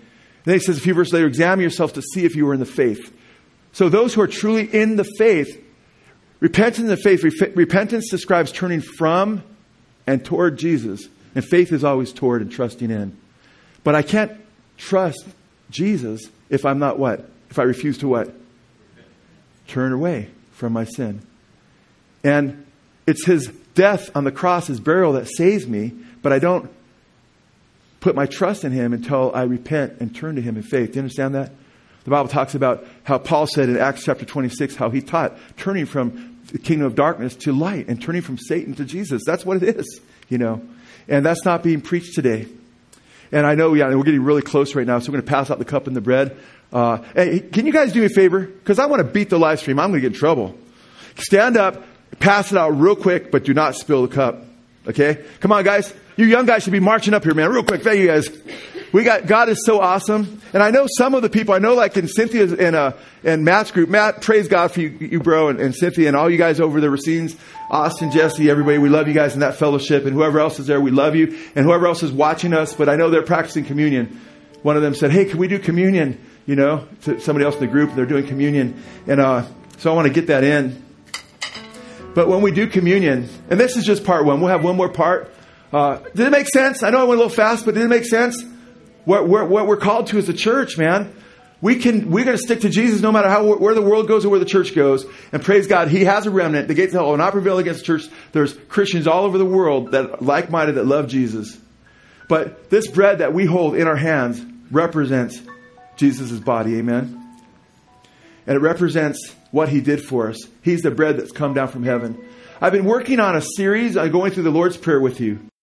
Then he says a few verses later, examine yourself to see if you are in the faith. So those who are truly in the faith, repentance in the faith, repentance describes turning from and toward Jesus. And faith is always toward and trusting in. But I can't trust Jesus if I'm not what? If I refuse to what? Turn away from my sin. And it's his death on the cross, his burial that saves me, but I don't put my trust in him until I repent and turn to him in faith. Do you understand that? The Bible talks about how Paul said in Acts chapter 26, how he taught turning from the kingdom of darkness to light and turning from Satan to Jesus. That's what it is, you know. And that's not being preached today. And I know, we're getting really close right now, so we're going to pass out the cup and the bread. Hey, can you guys do me a favor? Because I want to beat the live stream. I'm going to get in trouble. Stand up, pass it out real quick, but do not spill the cup. Okay? Come on, guys. You young guys should be marching up here, man. Real quick. Thank you, guys. God is so awesome. And I know some of the people, I know like in Cynthia's and Matt's group. Matt, praise God for you bro, and Cynthia and all you guys over the Racines, Austin, Jesse, everybody. We love you guys in that fellowship. And whoever else is there, we love you. And whoever else is watching us, but I know they're practicing communion. One of them said, hey, can we do communion? You know, to somebody else in the group, they're doing communion. And so I want to get that in. But when we do communion, and this is just part one, we'll have one more part. Did it make sense? I know I went a little fast, but did it make sense? What we're called to as a church, man. We're going to stick to Jesus no matter where the world goes or where the church goes. And praise God, he has a remnant. The gates of hell will not prevail against the church. There's Christians all over the world that like-minded that love Jesus. But this bread that we hold in our hands represents Jesus' body. Amen. And it represents what he did for us. He's the bread that's come down from heaven. I've been working on a series on going through the Lord's Prayer with you.